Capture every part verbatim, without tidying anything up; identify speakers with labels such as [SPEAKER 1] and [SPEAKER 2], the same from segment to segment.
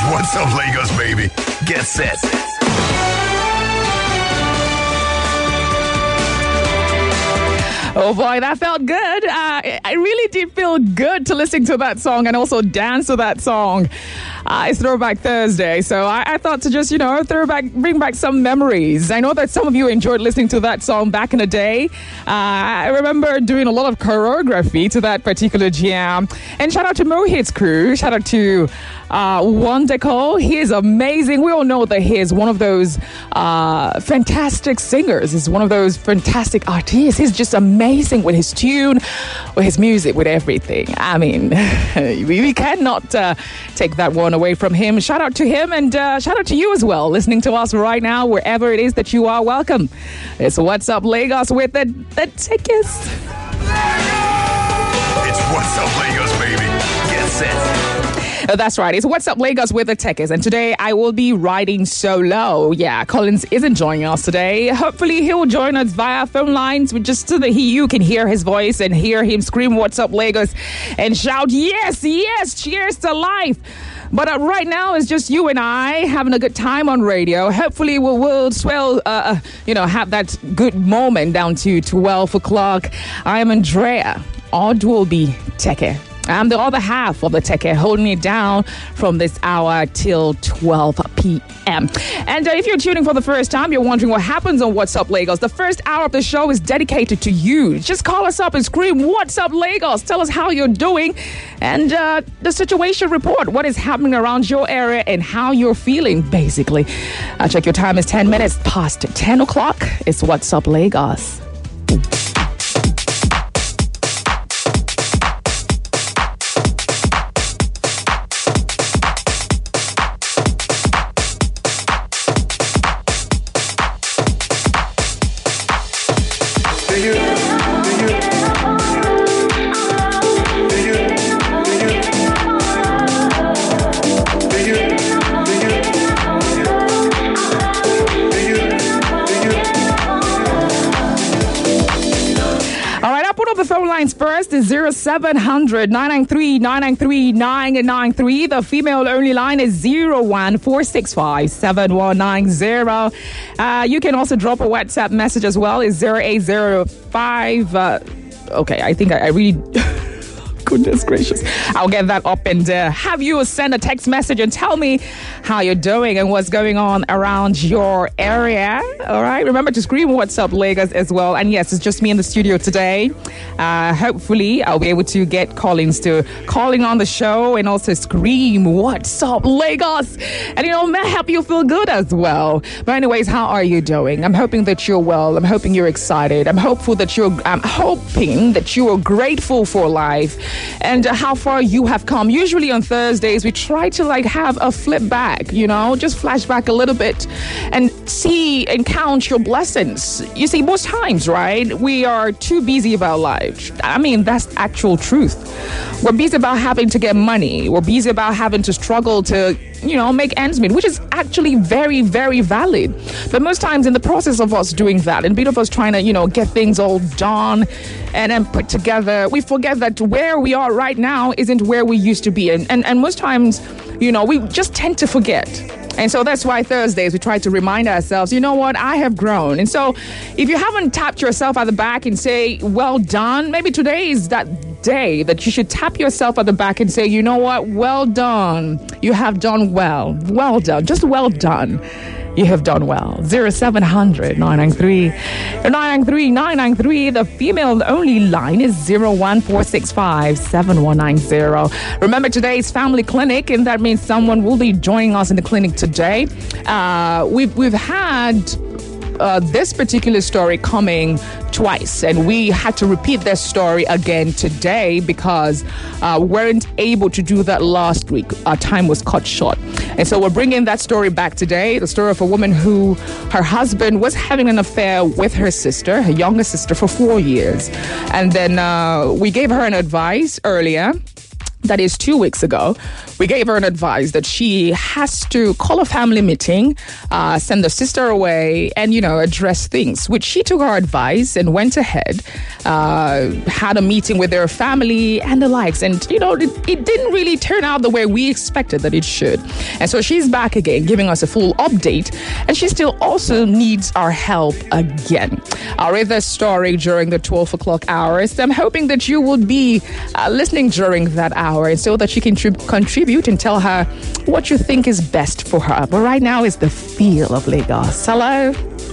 [SPEAKER 1] What's Up Lagos, baby. Get set.
[SPEAKER 2] Oh boy, that felt good. Uh, I really did feel good to listen to that song and also dance to that song. Uh, it's Throwback Thursday, so I, I thought to just, you know, throw back, bring back some memories. I know that some of you enjoyed listening to that song back in the day. Uh, I remember doing a lot of choreography to that particular jam. And shout out to Mohit's crew. Shout out to uh, Wonderco. He is amazing. We all know that he is one of those uh, fantastic singers. He's one of those fantastic artists. He's just amazing with his tune, with his music, with everything. I mean, we, we cannot uh, take that one away from him. Shout out to him, and uh, shout out to you as well, listening to us right now, wherever it is that you are. Welcome. It's What's Up Lagos with the, the tickets.
[SPEAKER 1] It's What's Up Lagos, baby. Get set.
[SPEAKER 2] That's right. It's What's Up Lagos with the Techies. And today I will be riding solo. Yeah, Collins isn't joining us today. Hopefully he'll join us via phone lines with just so that he, you can hear his voice and hear him scream What's Up Lagos and shout, yes, yes, cheers to life. But uh, right now it's just you and I having a good time on radio. Hopefully we'll, we'll swell, uh, you know, have that good moment down to twelve o'clock. I am Andrea. Odd will be Techie. I'm the other half of the Techie, holding it down from this hour till twelve p.m. And uh, if you're tuning for the first time, you're wondering what happens on What's Up Lagos. The first hour of the show is dedicated to you. Just call us up and scream, What's Up Lagos? Tell us how you're doing and uh, the situation report, what is happening around your area and how you're feeling, basically. Uh, check your time. It's ten minutes past ten o'clock. It's What's Up Lagos. First is zero seven hundred nine nine three nine nine three nine nine three. The female only line is zero one four six five seven one nine zero. Uh, you can also drop a WhatsApp message as well. It's zero eight zero five. Uh, okay, I think I, I really... Goodness gracious. I'll get that up and uh, have you send a text message and tell me how you're doing and what's going on around your area. All right. Remember to scream What's Up Lagos as well. And yes, it's just me in the studio today. Uh, hopefully I'll be able to get Collins to calling on the show and also scream What's Up Lagos. And you know, may help you feel good as well. But anyways, how are you doing? I'm hoping that you're well. I'm hoping you're excited. I'm hopeful that you're I'm hoping that you are grateful for life and uh, how far you have come. Usually on Thursdays, we try to like have a flip back, you know, just flash back a little bit and see and count your blessings. You see, most times, right, we are too busy about life. I mean, that's actual truth. We're busy about having to get money. We're busy about having to struggle to, you know, make ends meet, which is actually very, very valid. But most times in the process of us doing that, and a bit of us trying to, you know, get things all done and then put together, we forget that where we are right now isn't where we used to be. And, and, and most times, you know, we just tend to forget. And so that's why Thursdays we try to remind ourselves, you know what, I have grown. And so if you haven't tapped yourself at the back and say, well done, maybe today is that day that you should tap yourself at the back and say, you know what, well done. You have done well. Well done. Just well done. You have done well. zero seven hundred nine nine three nine nine three nine nine three. The female only line is zero one four six five seven one nine zero. Remember, today is family clinic, and that means someone will be joining us in the clinic today. Uh, we've we've had uh, this particular story coming twice, and we had to repeat this story again today because uh, we weren't able to do that last week. Our time was cut short. And so we're bringing that story back today, the story of a woman who, her husband was having an affair with her sister, her younger sister, for four years. And then uh, we gave her an advice earlier that is two weeks ago, we gave her an advice that she has to call a family meeting, uh, send the sister away, and, you know, address things, which she took our advice and went ahead, uh, had a meeting with their family and the likes. And, you know, it, it didn't really turn out the way we expected that it should. And so she's back again, giving us a full update. And she still also needs our help again. I'll read the story during the twelve o'clock hours. I'm hoping that you will be uh, listening during that hour, and so that you can tri- contribute and tell her what you think is best for her. But right now is the feel of Lagos. Hello.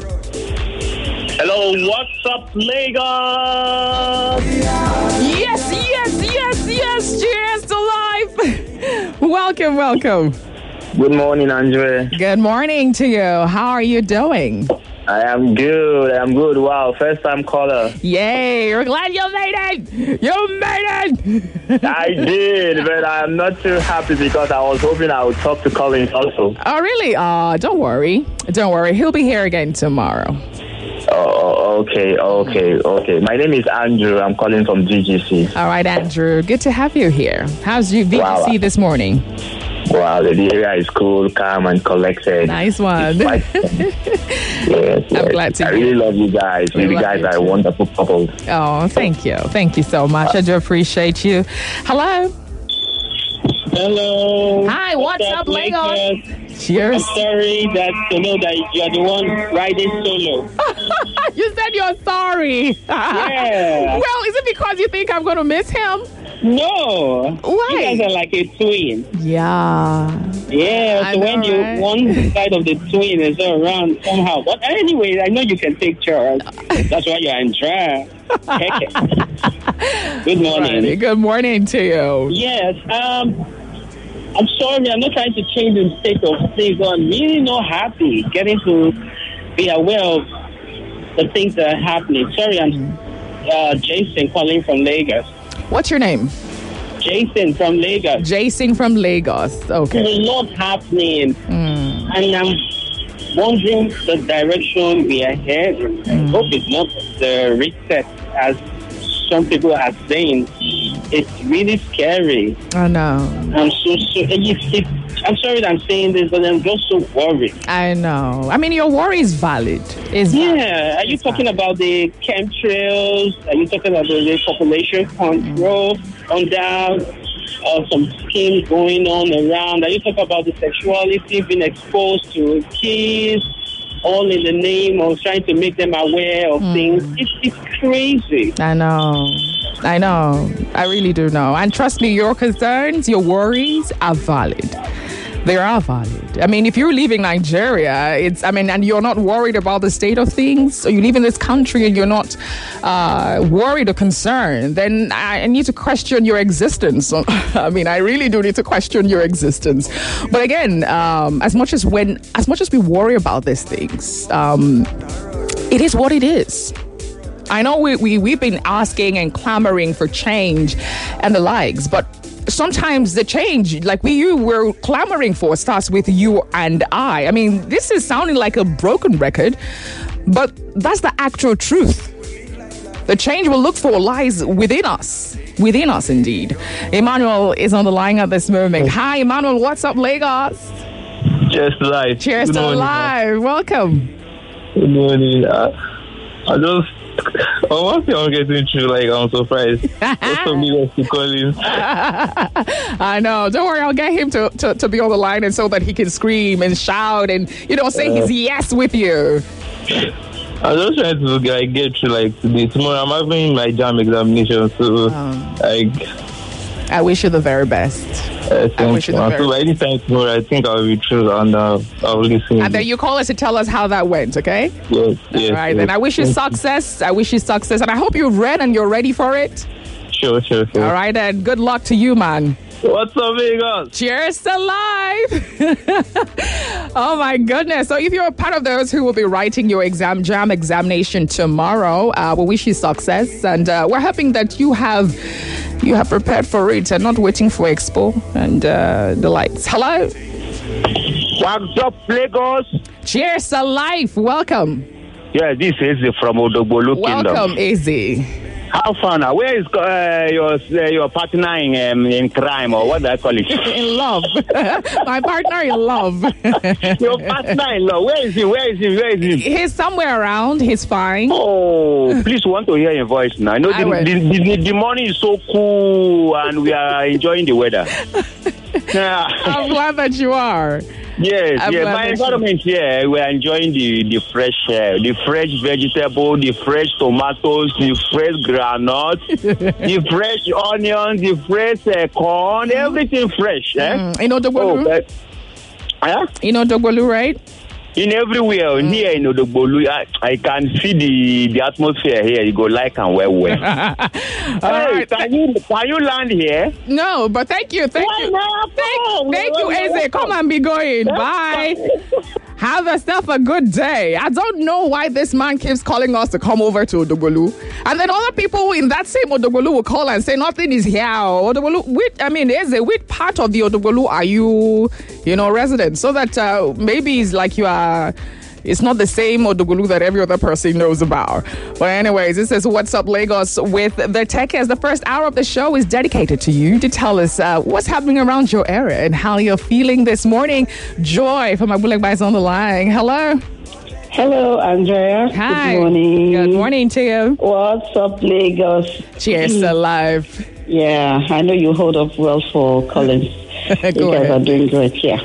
[SPEAKER 3] Hello, what's up, Lagos?
[SPEAKER 2] Yes, yes, yes, yes. Cheers to life. Welcome, welcome.
[SPEAKER 3] Good morning, Andre.
[SPEAKER 2] Good morning to you. How are you doing?
[SPEAKER 3] I am good. I am good. Wow, first time caller.
[SPEAKER 2] Yay, we're glad you made it. You made it.
[SPEAKER 3] I did, but I am not too happy because I was hoping I would talk to Collins also.
[SPEAKER 2] Oh, really? Uh, don't worry. Don't worry. He'll be here again tomorrow.
[SPEAKER 3] Oh, okay, okay, okay. My name is Andrew. I'm calling from G G C.
[SPEAKER 2] All right, Andrew. Good to have you here. How's you V G C
[SPEAKER 3] Wow.
[SPEAKER 2] this morning?
[SPEAKER 3] Wow, the area is cool, calm, and collected.
[SPEAKER 2] Nice one.
[SPEAKER 3] yes, yes.
[SPEAKER 2] I'm glad to
[SPEAKER 3] I
[SPEAKER 2] hear.
[SPEAKER 3] really love you guys.
[SPEAKER 2] We
[SPEAKER 3] You
[SPEAKER 2] love
[SPEAKER 3] guys
[SPEAKER 2] you
[SPEAKER 3] are
[SPEAKER 2] too.
[SPEAKER 3] a wonderful couple.
[SPEAKER 2] Oh, thank you. Thank you so much. I do appreciate you. Hello.
[SPEAKER 4] Hello.
[SPEAKER 2] Hi, what's up, Lagos? Cheers.
[SPEAKER 4] I'm sorry that to know that you're the one riding solo.
[SPEAKER 2] You said you're sorry.
[SPEAKER 4] Yeah.
[SPEAKER 2] Well, is it because you think I'm going to miss him?
[SPEAKER 4] No.
[SPEAKER 2] Why?
[SPEAKER 4] You guys are like a twin.
[SPEAKER 2] Yeah.
[SPEAKER 4] Yeah,
[SPEAKER 2] I
[SPEAKER 4] so
[SPEAKER 2] know,
[SPEAKER 4] when you
[SPEAKER 2] right?
[SPEAKER 4] one side of the twin is around somehow. But anyway, I know you can take charge. That's why you're in drag. Good morning.
[SPEAKER 2] Right. Good morning to you.
[SPEAKER 4] Yes, um, I'm sorry, I'm not trying to change the state of things, but I'm really not happy getting to be aware of the things that are happening. Sorry, I'm uh, Jason calling from Lagos.
[SPEAKER 2] What's your name?
[SPEAKER 4] Jason from Lagos.
[SPEAKER 2] Jason from Lagos.
[SPEAKER 4] There's
[SPEAKER 2] Okay.
[SPEAKER 4] a lot happening,
[SPEAKER 2] Mm.
[SPEAKER 4] and I'm wondering the direction we are heading. I hope it's not the reset as some people are saying. It's really scary.
[SPEAKER 2] I know.
[SPEAKER 4] I'm so, so it's, it's, I'm sorry that I'm saying this, but I'm just so worried.
[SPEAKER 2] I know. I mean, your worry is valid. It's valid.
[SPEAKER 4] Yeah, are you
[SPEAKER 2] It's
[SPEAKER 4] talking
[SPEAKER 2] valid.
[SPEAKER 4] about the chemtrails? Are you talking about the population control on down? Or some schemes going on around? Are you talking about the sexuality being exposed to kids, all in the name of trying to make them aware of
[SPEAKER 2] Mm.
[SPEAKER 4] things? It's, it's crazy.
[SPEAKER 2] I know. I know. I really do know. And trust me, your concerns, your worries are valid. They are valid. I mean, if you're leaving Nigeria, it's, I mean, and you're not worried about the state of things, or you live in this country and you're not uh, worried or concerned, then I need to question your existence. I mean, I really do need to question your existence. But again, um, as much as when, as much as we worry about these things, um, it is what it is. I know we, we, we've been asking and clamoring for change and the likes, but sometimes the change, like we you were clamoring for, starts with you and I. I mean, this is sounding like a broken record, but that's the actual truth. The change we'll look for lies within us. Within us, indeed. Emmanuel is on the line at this moment. Hi, Emmanuel. What's up, Lagos?
[SPEAKER 3] Cheers to life.
[SPEAKER 2] Cheers
[SPEAKER 3] Good
[SPEAKER 2] to
[SPEAKER 3] morning,
[SPEAKER 2] live. Welcome.
[SPEAKER 3] Good morning. Uh, I just, oh, one thing I'm getting through, like, I'm surprised. What's up, Lagos to Collins?
[SPEAKER 2] I know. Don't worry. I'll get him to, to, to be on the line, and so that he can scream and shout and, you know, say his yes with you.
[SPEAKER 3] I'm just trying to like, get through, like, today. Tomorrow I'm having my jam examination, so,
[SPEAKER 2] Um,
[SPEAKER 3] like,
[SPEAKER 2] I wish you the very best.
[SPEAKER 3] uh,
[SPEAKER 2] I wish
[SPEAKER 3] thank
[SPEAKER 2] you
[SPEAKER 3] you.
[SPEAKER 2] the
[SPEAKER 3] Uh,
[SPEAKER 2] very
[SPEAKER 3] So, by any time tomorrow, I think I'll be through and uh, I'll listen.
[SPEAKER 2] And then you call us to tell us how that went, okay?
[SPEAKER 3] Yes, yes.
[SPEAKER 2] All right,
[SPEAKER 3] yes.
[SPEAKER 2] then. I wish you success. I wish you success. And I hope you've read and you're ready for it.
[SPEAKER 3] Sure, sure, sure.
[SPEAKER 2] All right, then. Good luck to you, man.
[SPEAKER 3] What's up, Vegas?
[SPEAKER 2] Cheers to life. Oh, my goodness. So if you're a part of those who will be writing your exam jam examination tomorrow, uh, we wish you success. And uh, we're hoping that you have you have prepared for it and not waiting for Expo and uh, the lights. Hello.
[SPEAKER 3] What's up, Lagos?
[SPEAKER 2] Cheers to life. Welcome.
[SPEAKER 3] Yeah, this is from Odogbolu Kingdom.
[SPEAKER 2] Welcome, Izzy.
[SPEAKER 3] How far now? Where is uh, your uh, your partner in um, in crime, or what do I call it?
[SPEAKER 2] In love. My partner in love.
[SPEAKER 3] Your partner in love. Where is he? Where is he? Where is he?
[SPEAKER 2] He's somewhere around. He's fine.
[SPEAKER 3] Oh, please want to hear your voice now. I know
[SPEAKER 2] I
[SPEAKER 3] the,
[SPEAKER 2] will.
[SPEAKER 3] the, the, the morning is so cool and we are enjoying the weather. Yeah.
[SPEAKER 2] I'm glad that you are.
[SPEAKER 3] Yes,
[SPEAKER 2] I'm
[SPEAKER 3] yes.
[SPEAKER 2] glad
[SPEAKER 3] My
[SPEAKER 2] that
[SPEAKER 3] environment here, we are enjoying the, the fresh air, the fresh vegetable, the fresh tomatoes, the fresh granite, the fresh onions, the fresh uh, corn, everything fresh. Eh?
[SPEAKER 2] Mm, you know
[SPEAKER 3] Oh,
[SPEAKER 2] Dogbolu?
[SPEAKER 3] but, huh?
[SPEAKER 2] You know Dogbolu, right?
[SPEAKER 3] In everywhere, mm. here in Odogbolu, I, I can see the, the atmosphere here. You go like and well, well. Hey,
[SPEAKER 2] right.
[SPEAKER 3] can you can you land here?
[SPEAKER 2] No, but thank you, thank
[SPEAKER 3] Why
[SPEAKER 2] you,
[SPEAKER 3] not?
[SPEAKER 2] thank, thank you,
[SPEAKER 3] Why
[SPEAKER 2] Eze.
[SPEAKER 3] not?
[SPEAKER 2] Come and be going. Bye. Have yourself a good day. I don't know why this man keeps calling us to come over to Odogbolu, and then other people in that same Odogbolu will call and say nothing is here. Odogbolu, which, I mean, Eze, which part of the Odogbolu are you, you know, resident? So that uh, maybe it's like you are. It's not the same Odogbolu that every other person knows about. But anyways, this is What's Up Lagos with the Tech. As the first hour of the show is dedicated to you to tell us uh, what's happening around your area and how you're feeling this morning. Joy from Abulek is on the line. Hello.
[SPEAKER 5] Hello, Andrea.
[SPEAKER 2] Hi.
[SPEAKER 5] Good morning.
[SPEAKER 2] Good morning to you.
[SPEAKER 5] What's up, Lagos?
[SPEAKER 2] Cheers to life.
[SPEAKER 5] Yeah, I know you hold up well for Collins. You guys
[SPEAKER 2] Go
[SPEAKER 5] are
[SPEAKER 2] ahead.
[SPEAKER 5] doing great here.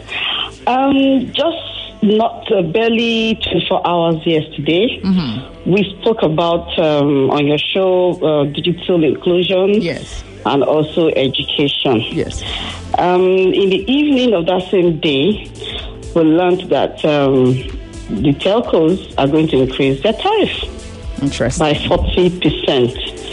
[SPEAKER 5] Um, just not uh, barely twenty-four hours yesterday,
[SPEAKER 2] Mm-hmm.
[SPEAKER 5] we spoke about um, on your show uh, digital inclusion
[SPEAKER 2] Yes.
[SPEAKER 5] and also education.
[SPEAKER 2] Yes.
[SPEAKER 5] Um, in the evening of that same day, we learned that um, the telcos are going to increase their tariff
[SPEAKER 2] Interesting.
[SPEAKER 5] by forty percent.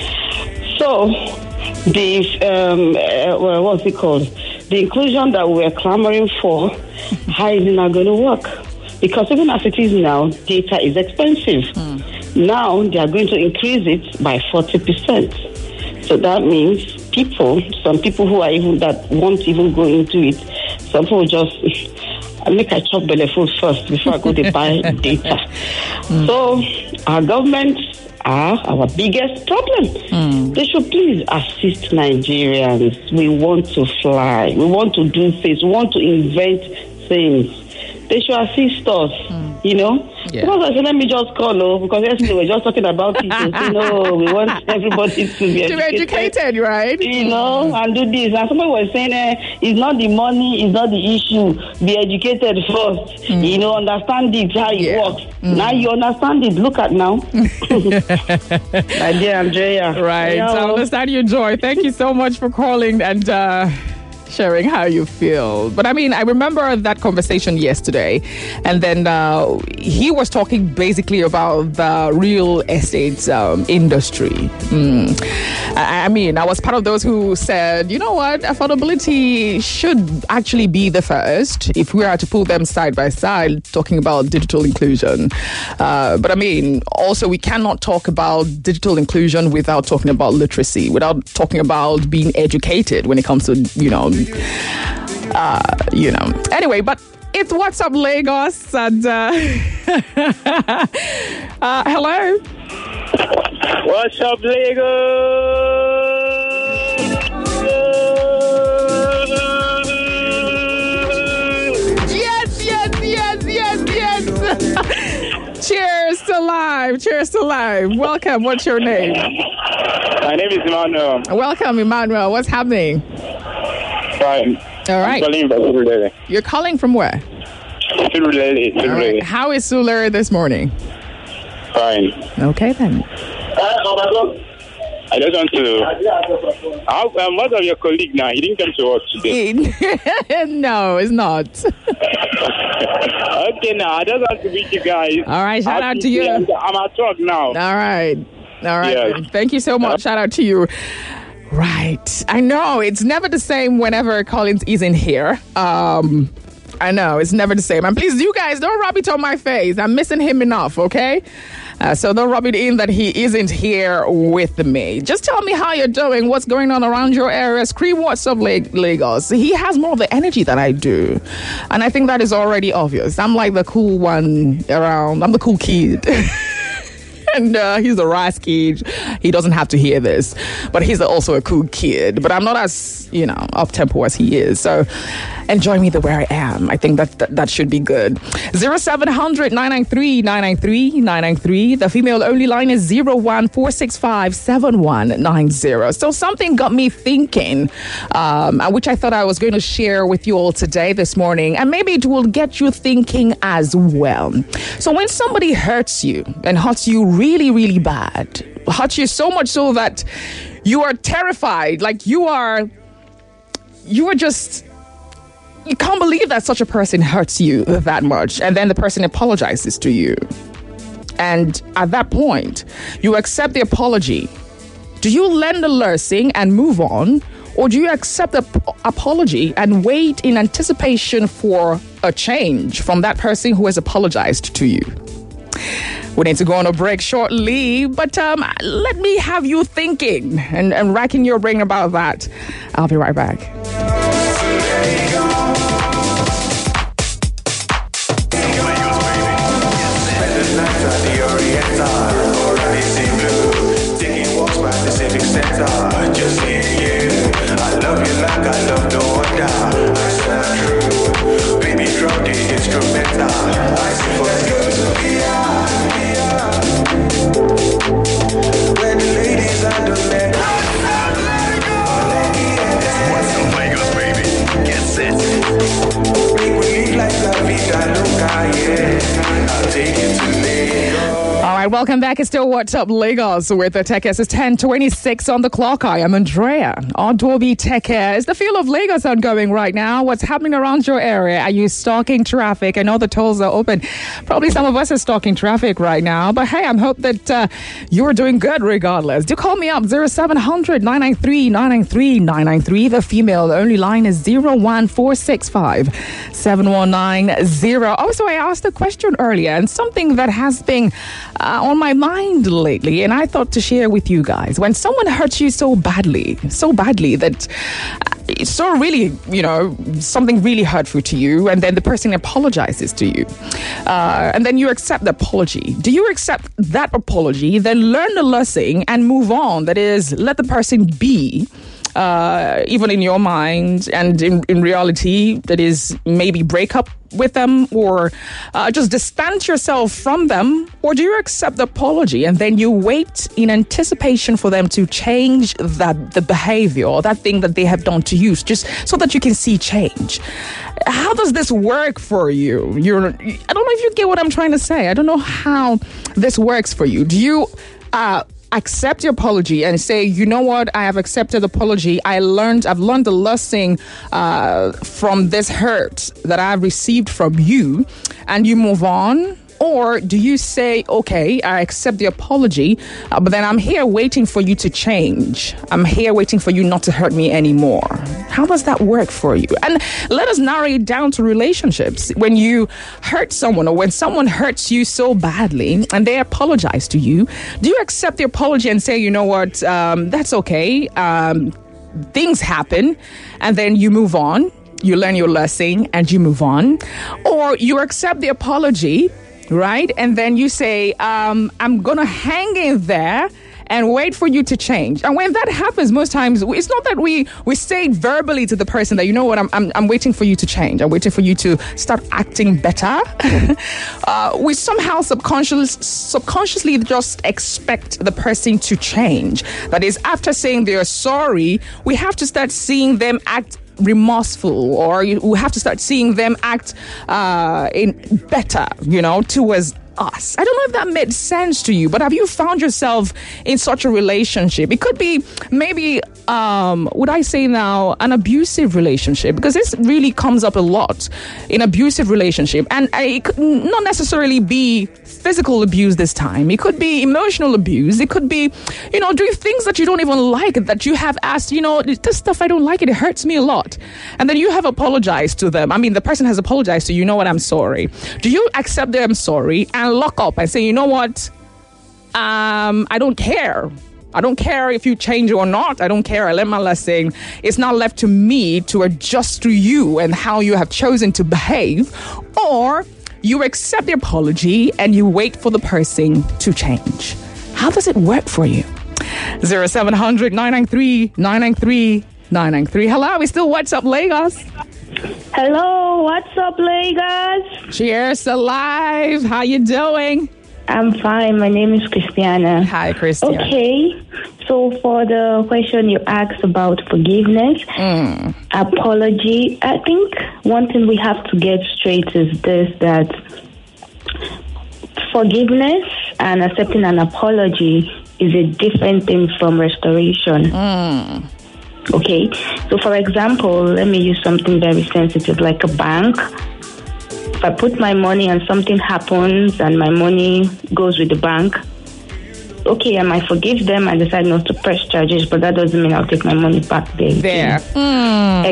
[SPEAKER 5] So, the, um, uh, well, what's it called? The inclusion that we're clamoring for, how is it not going to work? Because even as it is now, data is expensive.
[SPEAKER 2] Mm.
[SPEAKER 5] Now, they are going to increase it by forty percent. So that means people, some people who are even, that won't even go into it, some people just, I make I chop belly food first before I go to buy data. Mm. So, our government are our biggest problem. Mm. They should please assist Nigerians. We want to fly. We want to do things. We want to invent things. They should assist us, mm. you know.
[SPEAKER 2] Yeah.
[SPEAKER 5] Because I said, let me just call, oh, because yesterday we were just talking about it. And say, no, we want everybody to be
[SPEAKER 2] To be
[SPEAKER 5] educated,
[SPEAKER 2] educated, right?
[SPEAKER 5] you know, and do this. And somebody was saying, eh, it's not the money, it's not the issue. Be educated first. Mm. You know, understand it, how it
[SPEAKER 2] Yeah.
[SPEAKER 5] works.
[SPEAKER 2] Mm.
[SPEAKER 5] Now you understand it. Look at now. My dear Andrea.
[SPEAKER 2] Right.
[SPEAKER 5] Yeah.
[SPEAKER 2] I understand your joy. Thank you so much for calling and uh, sharing how you feel. But I mean, I remember that conversation yesterday, and then uh, he was talking basically about the real estate um, industry. Mm. I, I mean, I was part of those who said, you know what, affordability should actually be the first if we are to put them side by side, talking about digital inclusion. Uh, but I mean, also we cannot talk about digital inclusion without talking about literacy, without talking about being educated when it comes to, you know, uh, you know. Anyway, but it's What's Up Lagos, and uh, uh, hello.
[SPEAKER 3] What's up, Lagos?
[SPEAKER 2] Yes, yes, yes, yes, yes. Cheers to live. Cheers to live. Welcome. What's your name?
[SPEAKER 3] My name is Emmanuel.
[SPEAKER 2] Welcome, Emmanuel. What's happening?
[SPEAKER 3] Fine.
[SPEAKER 2] All right.
[SPEAKER 3] I'm calling from Surulere.
[SPEAKER 2] You're calling from where?
[SPEAKER 3] Surulere.
[SPEAKER 2] All
[SPEAKER 3] Surulere.
[SPEAKER 2] right. How is Sulere this morning?
[SPEAKER 3] Fine.
[SPEAKER 2] Okay, then.
[SPEAKER 3] I just want to. How, um, what of your colleague now? He didn't come to work today.
[SPEAKER 2] No, it's not.
[SPEAKER 3] Okay, now I just want to meet you guys.
[SPEAKER 2] All right, shout out to you.
[SPEAKER 3] I'm at work now.
[SPEAKER 2] All right. All right.
[SPEAKER 3] Yes.
[SPEAKER 2] then. Thank you so much. Shout out to you. Right. I know it's never the same whenever Collins isn't here. Um, I know it's never the same. And please, you guys, don't rub it on my face. I'm missing him enough, okay? Uh, so don't rub it in that he isn't here with me. Just tell me how you're doing, what's going on around your area. Scream What's Up Lagos. He has more of the energy that I do. And I think that is already obvious. I'm like the cool one around. I'm the cool kid. and uh, he's a rice kid. He doesn't have to hear this, but he's also a cool kid. But I'm not as, you know, up-tempo as he is. So enjoy me the way I am. I think that that, that should be good. zero seven hundred nine nine three nine nine three nine nine three. The female-only line is zero one four six five seven one nine zero. So something got me thinking, um, which I thought I was going to share with you all today, this morning, and maybe it will get you thinking as well. So when somebody hurts you and hurts you really, really bad, hurts you so much so that you are terrified, like you are, you are just, you can't believe that such a person hurts you that much, and then the person apologizes to you. And at that point, you accept the apology. Do you learn the lesson and move on? Or do you accept the p- apology and wait in anticipation for a change from that person who has apologized to you? We need to go on a break shortly, but um, let me have you thinking and, and racking your brain about that. I'll be right back.
[SPEAKER 6] Just seeing you, I love you like I love no other. That's not true. Baby, drop the instrumental. I sing for you. Where the ladies and the men.
[SPEAKER 1] What's up, Lagos, baby? Get set.
[SPEAKER 6] Make we live like La Vida Loca, yeah. I'll take you to Lagos.
[SPEAKER 2] All right, welcome back. It's still What's Up Lagos with the Tech S. It's ten twenty-six on the clock. I am Andrea. Adobe Tech Air. Is the feel of Lagos ongoing right now? What's happening around your area? Are you stalking traffic? I know the tolls are open. Probably some of us are stalking traffic right now. But hey, I hope that uh, you're doing good regardless. Do call me up, zero seven hundred nine nine three nine nine three nine nine three. The female only line is zero one four six five seven one nine zero. Also, I asked a question earlier, and something that has been Uh, on my mind lately, and I thought to share with you guys. When someone hurts you so badly, so badly that uh, it's so really, you know, something really hurtful to you, and then the person apologizes to you, uh, and then you accept the apology. Do you accept that apology, then learn the lesson and move on? That is, let the person be. Uh, even in your mind and in, in reality, that is, maybe break up with them or uh, just distance yourself from them? Or do you accept the apology and then you wait in anticipation for them to change that the behavior or that thing that they have done to you, just so that you can see change? How does this work for you? You're, I don't know if you get what I'm trying to say. I don't know how this works for you. Do you uh, accept your apology and say, you know what, I have accepted the apology. I learned, I've learned the lesson uh, from this hurt that I've received from you, and you move on? Or do you say, okay, I accept the apology, uh, but then I'm here waiting for you to change. I'm here waiting for you not to hurt me anymore. How does that work for you? And let us narrow it down to relationships. When you hurt someone, or when someone hurts you so badly and they apologize to you, do you accept the apology and say, you know what, um, that's okay. Um, things happen, and then you move on. You learn your lesson and you move on. Or you accept the apology, right? And then you say, um, I'm going to hang in there and wait for you to change. And when that happens, most times, it's not that we, we say verbally to the person that, you know what, I'm, I'm, I'm waiting for you to change. I'm waiting for you to start acting better. uh, we somehow subconscious, subconsciously just expect the person to change. That is, after saying they're sorry, we have to start seeing them act remorseful, or we have to start seeing them act uh, in better, you know, towards us. I don't know if that made sense to you, but have you found yourself in such a relationship? It could be maybe, um, would I say now, an abusive relationship, because this really comes up a lot in abusive relationship. And it could not necessarily be physical abuse this time. It could be emotional abuse. It could be, you know, doing things that you don't even like, that you have asked, you know, this stuff, I don't like it. It hurts me a lot. And then you have apologized to them. I mean, the person has apologized to you. You know what? I'm sorry. Do you accept them sorry and lock up and say, you know what? Um, I don't care. I don't care if you change or not. I don't care. I learned my lesson. It's not left to me to adjust to you and how you have chosen to behave. Or you accept the apology and you wait for the person to change. How does it work for you? zero seven hundred, nine nine three, nine nine three, nine nine three. Hello, we still What's Up Lagos?
[SPEAKER 7] Hello, what's up, Lagos?
[SPEAKER 2] Cheers alive. How you doing?
[SPEAKER 7] I'm fine. My name is Christiana.
[SPEAKER 2] Hi, Christiana.
[SPEAKER 7] Okay, so for the question you asked about forgiveness,
[SPEAKER 2] Mm.
[SPEAKER 7] apology, I think one thing we have to get straight is this, that forgiveness and accepting an apology is a different thing from restoration.
[SPEAKER 2] Mm.
[SPEAKER 7] Okay, so for example, let me use something very sensitive like a bank. If I put my money and something happens and my money goes with the bank, okay, I might forgive them and decide not to press charges, but that doesn't mean I'll take my money back there.
[SPEAKER 2] There. Mm.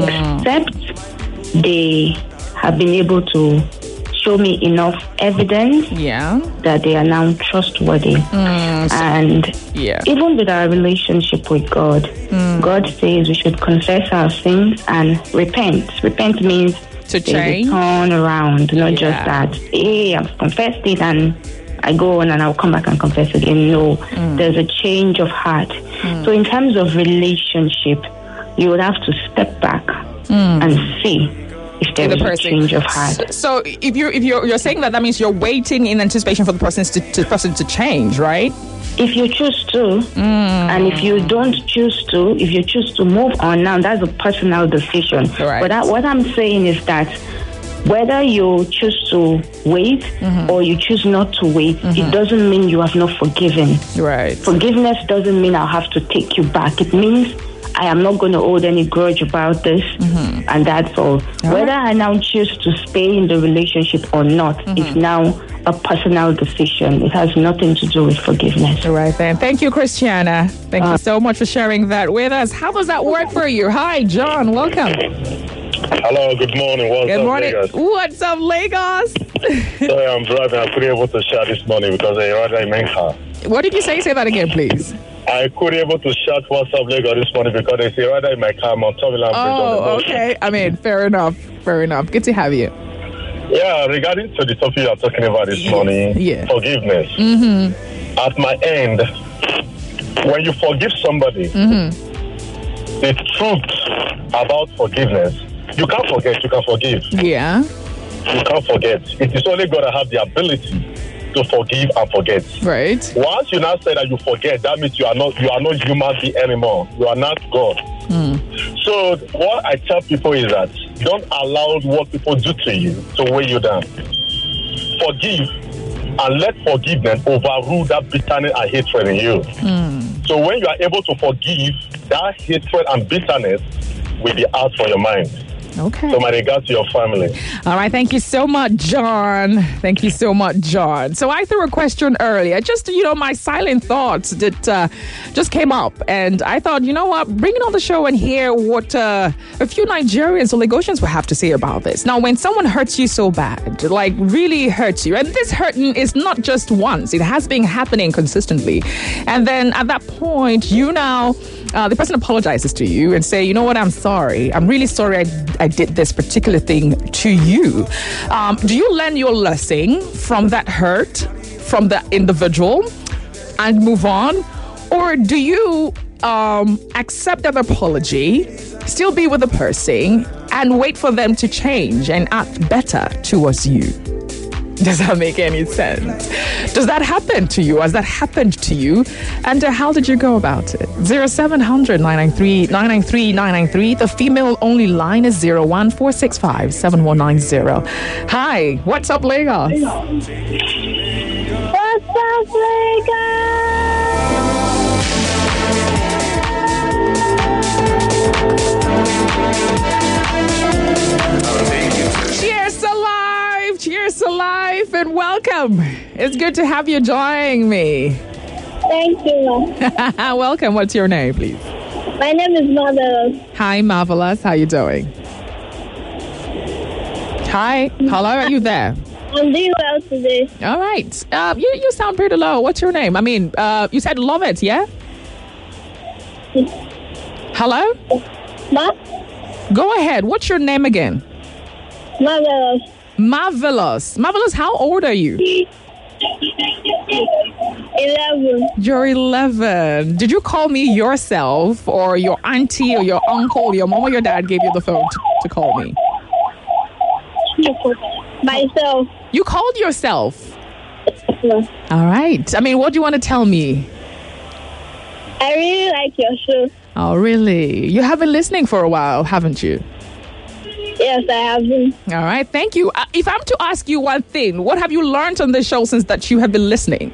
[SPEAKER 7] Except they have been able to show me enough evidence
[SPEAKER 2] Yeah.
[SPEAKER 7] that they are now trustworthy.
[SPEAKER 2] Mm, so-
[SPEAKER 7] And
[SPEAKER 2] yeah.
[SPEAKER 7] even with our relationship with God, God says we should confess our sins and repent. Repent means
[SPEAKER 2] To
[SPEAKER 7] there's a
[SPEAKER 2] change.
[SPEAKER 7] turn around, not
[SPEAKER 2] Yeah.
[SPEAKER 7] just that, hey, I've confessed it and I go on and I'll come back and confess again. No, there's a change of heart. So in terms of relationship, you would have to step back and see if there
[SPEAKER 2] The
[SPEAKER 7] is a
[SPEAKER 2] person.
[SPEAKER 7] change of heart.
[SPEAKER 2] So if you're if you're you're saying that, that means you're waiting in anticipation for the person to, to person to change, right?
[SPEAKER 7] If you choose to, and if you don't choose to, if you choose to move on now, that's a personal decision.
[SPEAKER 2] Right.
[SPEAKER 7] But that, what I'm saying is that whether you choose to wait or you choose not to wait, it doesn't mean you have not forgiven.
[SPEAKER 2] Right.
[SPEAKER 7] Forgiveness doesn't mean I'll have to take you back. It means I am not going to hold any grudge about this, and that's all. Whether I now choose to stay in the relationship or not is now a personal decision. It has nothing to do with forgiveness.
[SPEAKER 2] All right then. Thank you, Christiana. Thank you so much for sharing that with us. How does that work for you? Hi, John. Welcome.
[SPEAKER 8] Hello, good morning. What's
[SPEAKER 2] Good
[SPEAKER 8] up,
[SPEAKER 2] morning.
[SPEAKER 8] Lagos?
[SPEAKER 2] What's up, Lagos?
[SPEAKER 8] Sorry, I'm driving. I couldn't able to shout this morning because I rather in my car.
[SPEAKER 2] What did you say? Say that again, please.
[SPEAKER 8] I couldn't able to shout What's up, Lagos this morning because I say rather in my car. I'm on Tomiland Bridge on the
[SPEAKER 2] Oh,
[SPEAKER 8] road.
[SPEAKER 2] okay. I mean, fair enough. Fair enough. Good to have you.
[SPEAKER 8] Yeah, regarding to the topic you're talking about this morning,
[SPEAKER 2] Yeah.
[SPEAKER 8] forgiveness. Mm-hmm. At my end, when you forgive somebody, the truth about forgiveness, you can't forget, you can forgive.
[SPEAKER 2] Yeah.
[SPEAKER 8] You can't forget. It is only God that have the ability to forgive and forget.
[SPEAKER 2] Right.
[SPEAKER 8] Once you now say that you forget, that means you are not you are not human being anymore. You are not God. So what I tell people is that don't allow what people do to you to weigh you down. Forgive and let forgiveness overrule that bitterness and hatred in you. So when you are able to forgive, that hatred and bitterness will be out from your mind.
[SPEAKER 2] Okay.
[SPEAKER 8] So my regards to your family.
[SPEAKER 2] All right. Thank you so much, John. Thank you so much, John. So I threw a question earlier. Just, you know, my silent thoughts that uh, just came up. And I thought, you know what, bring it on the show and hear what uh, a few Nigerians or Lagosians will have to say about this. Now, when someone hurts you so bad, like really hurts you, and this hurting is not just once, it has been happening consistently. And then at that point, you now, uh, the person apologizes to you and say, you know what, I'm sorry. I'm really sorry I, I did this particular thing to you. Um, do you learn your lesson from that hurt, from the individual, and move on? Or do you um, accept that apology, still be with the person, and wait for them to change and act better towards you? Does that make any sense? Does that happen to you? Has that happened to you? And uh, how did you go about it? zero seven hundred, nine nine three, nine nine three, nine nine three. The female only line is zero one four six five, seven one nine zero. Hi, what's up, Lagos?
[SPEAKER 7] What's up,
[SPEAKER 2] Cheers to life! Cheers to life and welcome. It's good to have you joining me.
[SPEAKER 9] Thank you.
[SPEAKER 2] Welcome. What's your name, please?
[SPEAKER 9] My name is Marvelous.
[SPEAKER 2] Hi, Marvelous. How you doing? Hi. Hello, are you there?
[SPEAKER 9] I'm doing well today.
[SPEAKER 2] All right. Uh, you, you sound pretty low. What's your name? I mean, uh, you said love it, yeah? Hello?
[SPEAKER 9] Ma?
[SPEAKER 2] Go ahead. What's your name again?
[SPEAKER 9] Marvelous.
[SPEAKER 2] Marvelous. Marvelous, how old are you?
[SPEAKER 9] eleven.
[SPEAKER 2] You're eleven. Did you call me yourself, or your auntie, or your uncle, or your mom, or your dad gave you the phone to, to call me?
[SPEAKER 9] Myself.
[SPEAKER 2] You called yourself.
[SPEAKER 9] No.
[SPEAKER 2] All right. I mean, what do you want to tell me?
[SPEAKER 9] I really like your show.
[SPEAKER 2] Oh, really? You have been listening for a while, haven't you?
[SPEAKER 9] Yes, I have been.
[SPEAKER 2] All right. Thank you. Uh, if I'm to ask you one thing, what have you learned on the show since that you have been listening?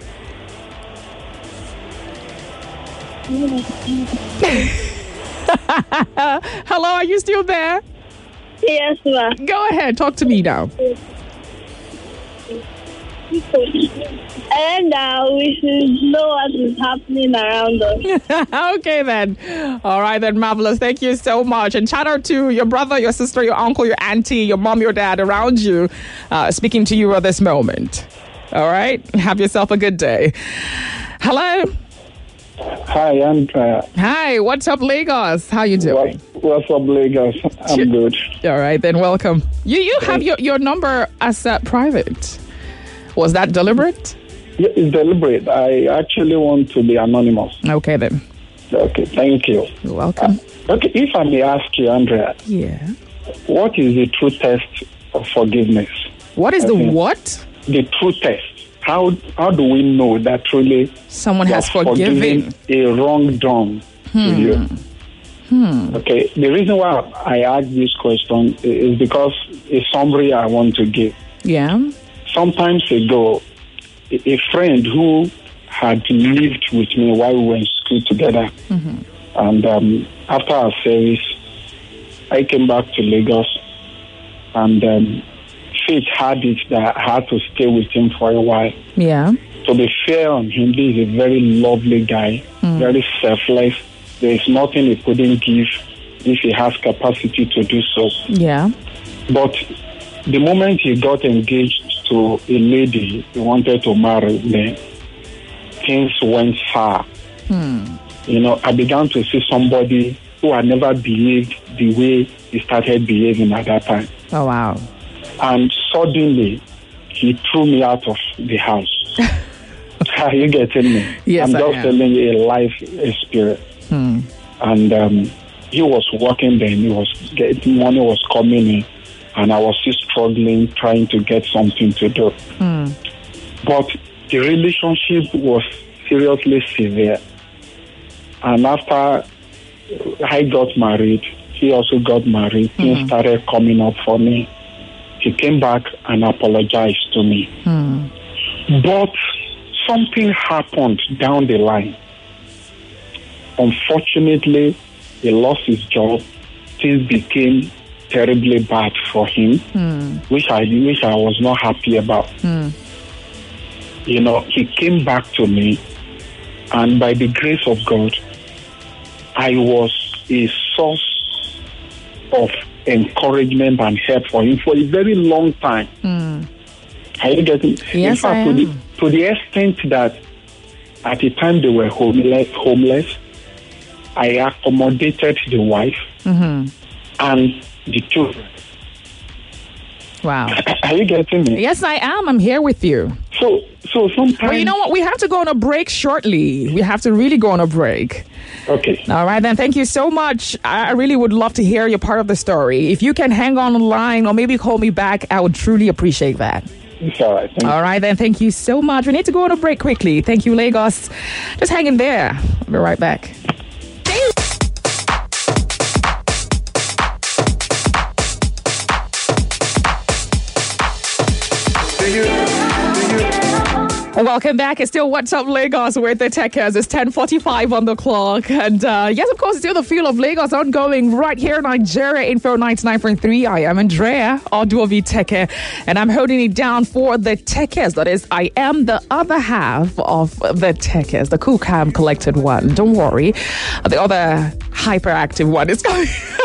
[SPEAKER 2] Hello, are you still there?
[SPEAKER 9] Yes, ma.
[SPEAKER 2] Go ahead. Talk to me now.
[SPEAKER 9] And uh, we should know what is happening around us.
[SPEAKER 2] Okay, then. All right, then. Marvelous. Thank you so much. And shout out to your brother, your sister, your uncle, your auntie, your mom, your dad around you, uh, speaking to you at this moment. All right. Have yourself a good day. Hello.
[SPEAKER 10] Hi, Andrea.
[SPEAKER 2] Hi. What's up, Lagos? How you doing?
[SPEAKER 10] What, what's up, Lagos? I'm good.
[SPEAKER 2] All right, then. Welcome. You you have your, your number as uh, private. Was that deliberate?
[SPEAKER 10] Yeah, it's deliberate. I actually want to be anonymous.
[SPEAKER 2] Okay, then.
[SPEAKER 10] Okay, thank you.
[SPEAKER 2] You're welcome.
[SPEAKER 10] Uh, okay, if I may ask you, Andrea.
[SPEAKER 2] Yeah.
[SPEAKER 10] What is the true test of forgiveness?
[SPEAKER 2] What is
[SPEAKER 10] I
[SPEAKER 2] the
[SPEAKER 10] think
[SPEAKER 2] what?
[SPEAKER 10] The true test. How how do we know that truly
[SPEAKER 2] someone
[SPEAKER 10] you
[SPEAKER 2] has
[SPEAKER 10] are
[SPEAKER 2] forgiven
[SPEAKER 10] a wrong done
[SPEAKER 2] hmm.
[SPEAKER 10] to you?
[SPEAKER 2] Hmm.
[SPEAKER 10] Okay, the reason why I ask this question is because a summary I want to give.
[SPEAKER 2] Yeah.
[SPEAKER 10] Sometimes ago, a friend who had lived with me while we were in school together,
[SPEAKER 2] mm-hmm.
[SPEAKER 10] and um, after our service, I came back to Lagos, and um, fate had it that I had to stay with him for a while.
[SPEAKER 2] Yeah.
[SPEAKER 10] To be fair on him, this is a very lovely guy,
[SPEAKER 2] mm.
[SPEAKER 10] very selfless. There is nothing he couldn't give if he has capacity to do so.
[SPEAKER 2] Yeah.
[SPEAKER 10] But the moment he got engaged to a lady he wanted to marry me, things went far.
[SPEAKER 2] Hmm.
[SPEAKER 10] You know, I began to see somebody who had never behaved the way he started behaving at that time.
[SPEAKER 2] Oh, wow.
[SPEAKER 10] And suddenly, he threw me out of the house. Are you getting me?
[SPEAKER 2] Yes,
[SPEAKER 10] I'm
[SPEAKER 2] I
[SPEAKER 10] just
[SPEAKER 2] am.
[SPEAKER 10] telling you a life experience.
[SPEAKER 2] Hmm.
[SPEAKER 10] And um, he was working then, he was getting money was coming in. And I was still struggling, trying to get something to do.
[SPEAKER 2] Hmm.
[SPEAKER 10] But the relationship was seriously severe. And after I got married, he also got married.
[SPEAKER 2] Mm-hmm.
[SPEAKER 10] Things started coming up for me. He came back and apologized to me.
[SPEAKER 2] Hmm.
[SPEAKER 10] But something happened down the line. Unfortunately, he lost his job. Things became terribly bad for him,
[SPEAKER 2] Hmm.
[SPEAKER 10] which I which I was not happy about.
[SPEAKER 2] Hmm.
[SPEAKER 10] You know, he came back to me, and by the grace of God, I was a source of encouragement and help for him for a very long time.
[SPEAKER 2] Hmm.
[SPEAKER 10] Are you getting?
[SPEAKER 2] Yes,
[SPEAKER 10] In fact,
[SPEAKER 2] I
[SPEAKER 10] to the,
[SPEAKER 2] am.
[SPEAKER 10] to the extent that at the time they were homeless, homeless, I accommodated the wife
[SPEAKER 2] Mm-hmm.
[SPEAKER 10] and the children.
[SPEAKER 2] Wow.
[SPEAKER 10] Are you getting me?
[SPEAKER 2] Yes, I am. I'm here with you.
[SPEAKER 10] So, so sometimes.
[SPEAKER 2] Well, you know what? We have to go on a break shortly. We have to really go on a break.
[SPEAKER 10] Okay.
[SPEAKER 2] All right, then. Thank you so much. I I really would love to hear your part of the story. If you can hang on the line or maybe call me back, I would truly appreciate that.
[SPEAKER 10] It's all right. Thank
[SPEAKER 2] All right, then. Thank you so much. We need to go on a break quickly. Thank you, Lagos. Just hang in there. I'll be right back. Welcome back. It's still What's Up Lagos with the Techers. It's ten forty-five on the clock. And uh, yes, of course, still the feel of Lagos ongoing right here in Nigeria. Info ninety-nine point three. I am Andrea Oduovi Teke. And I'm holding it down for the Techers. That is, I am the other half of the Techers. The cool, calm, collected one. Don't worry. The other hyperactive one is coming.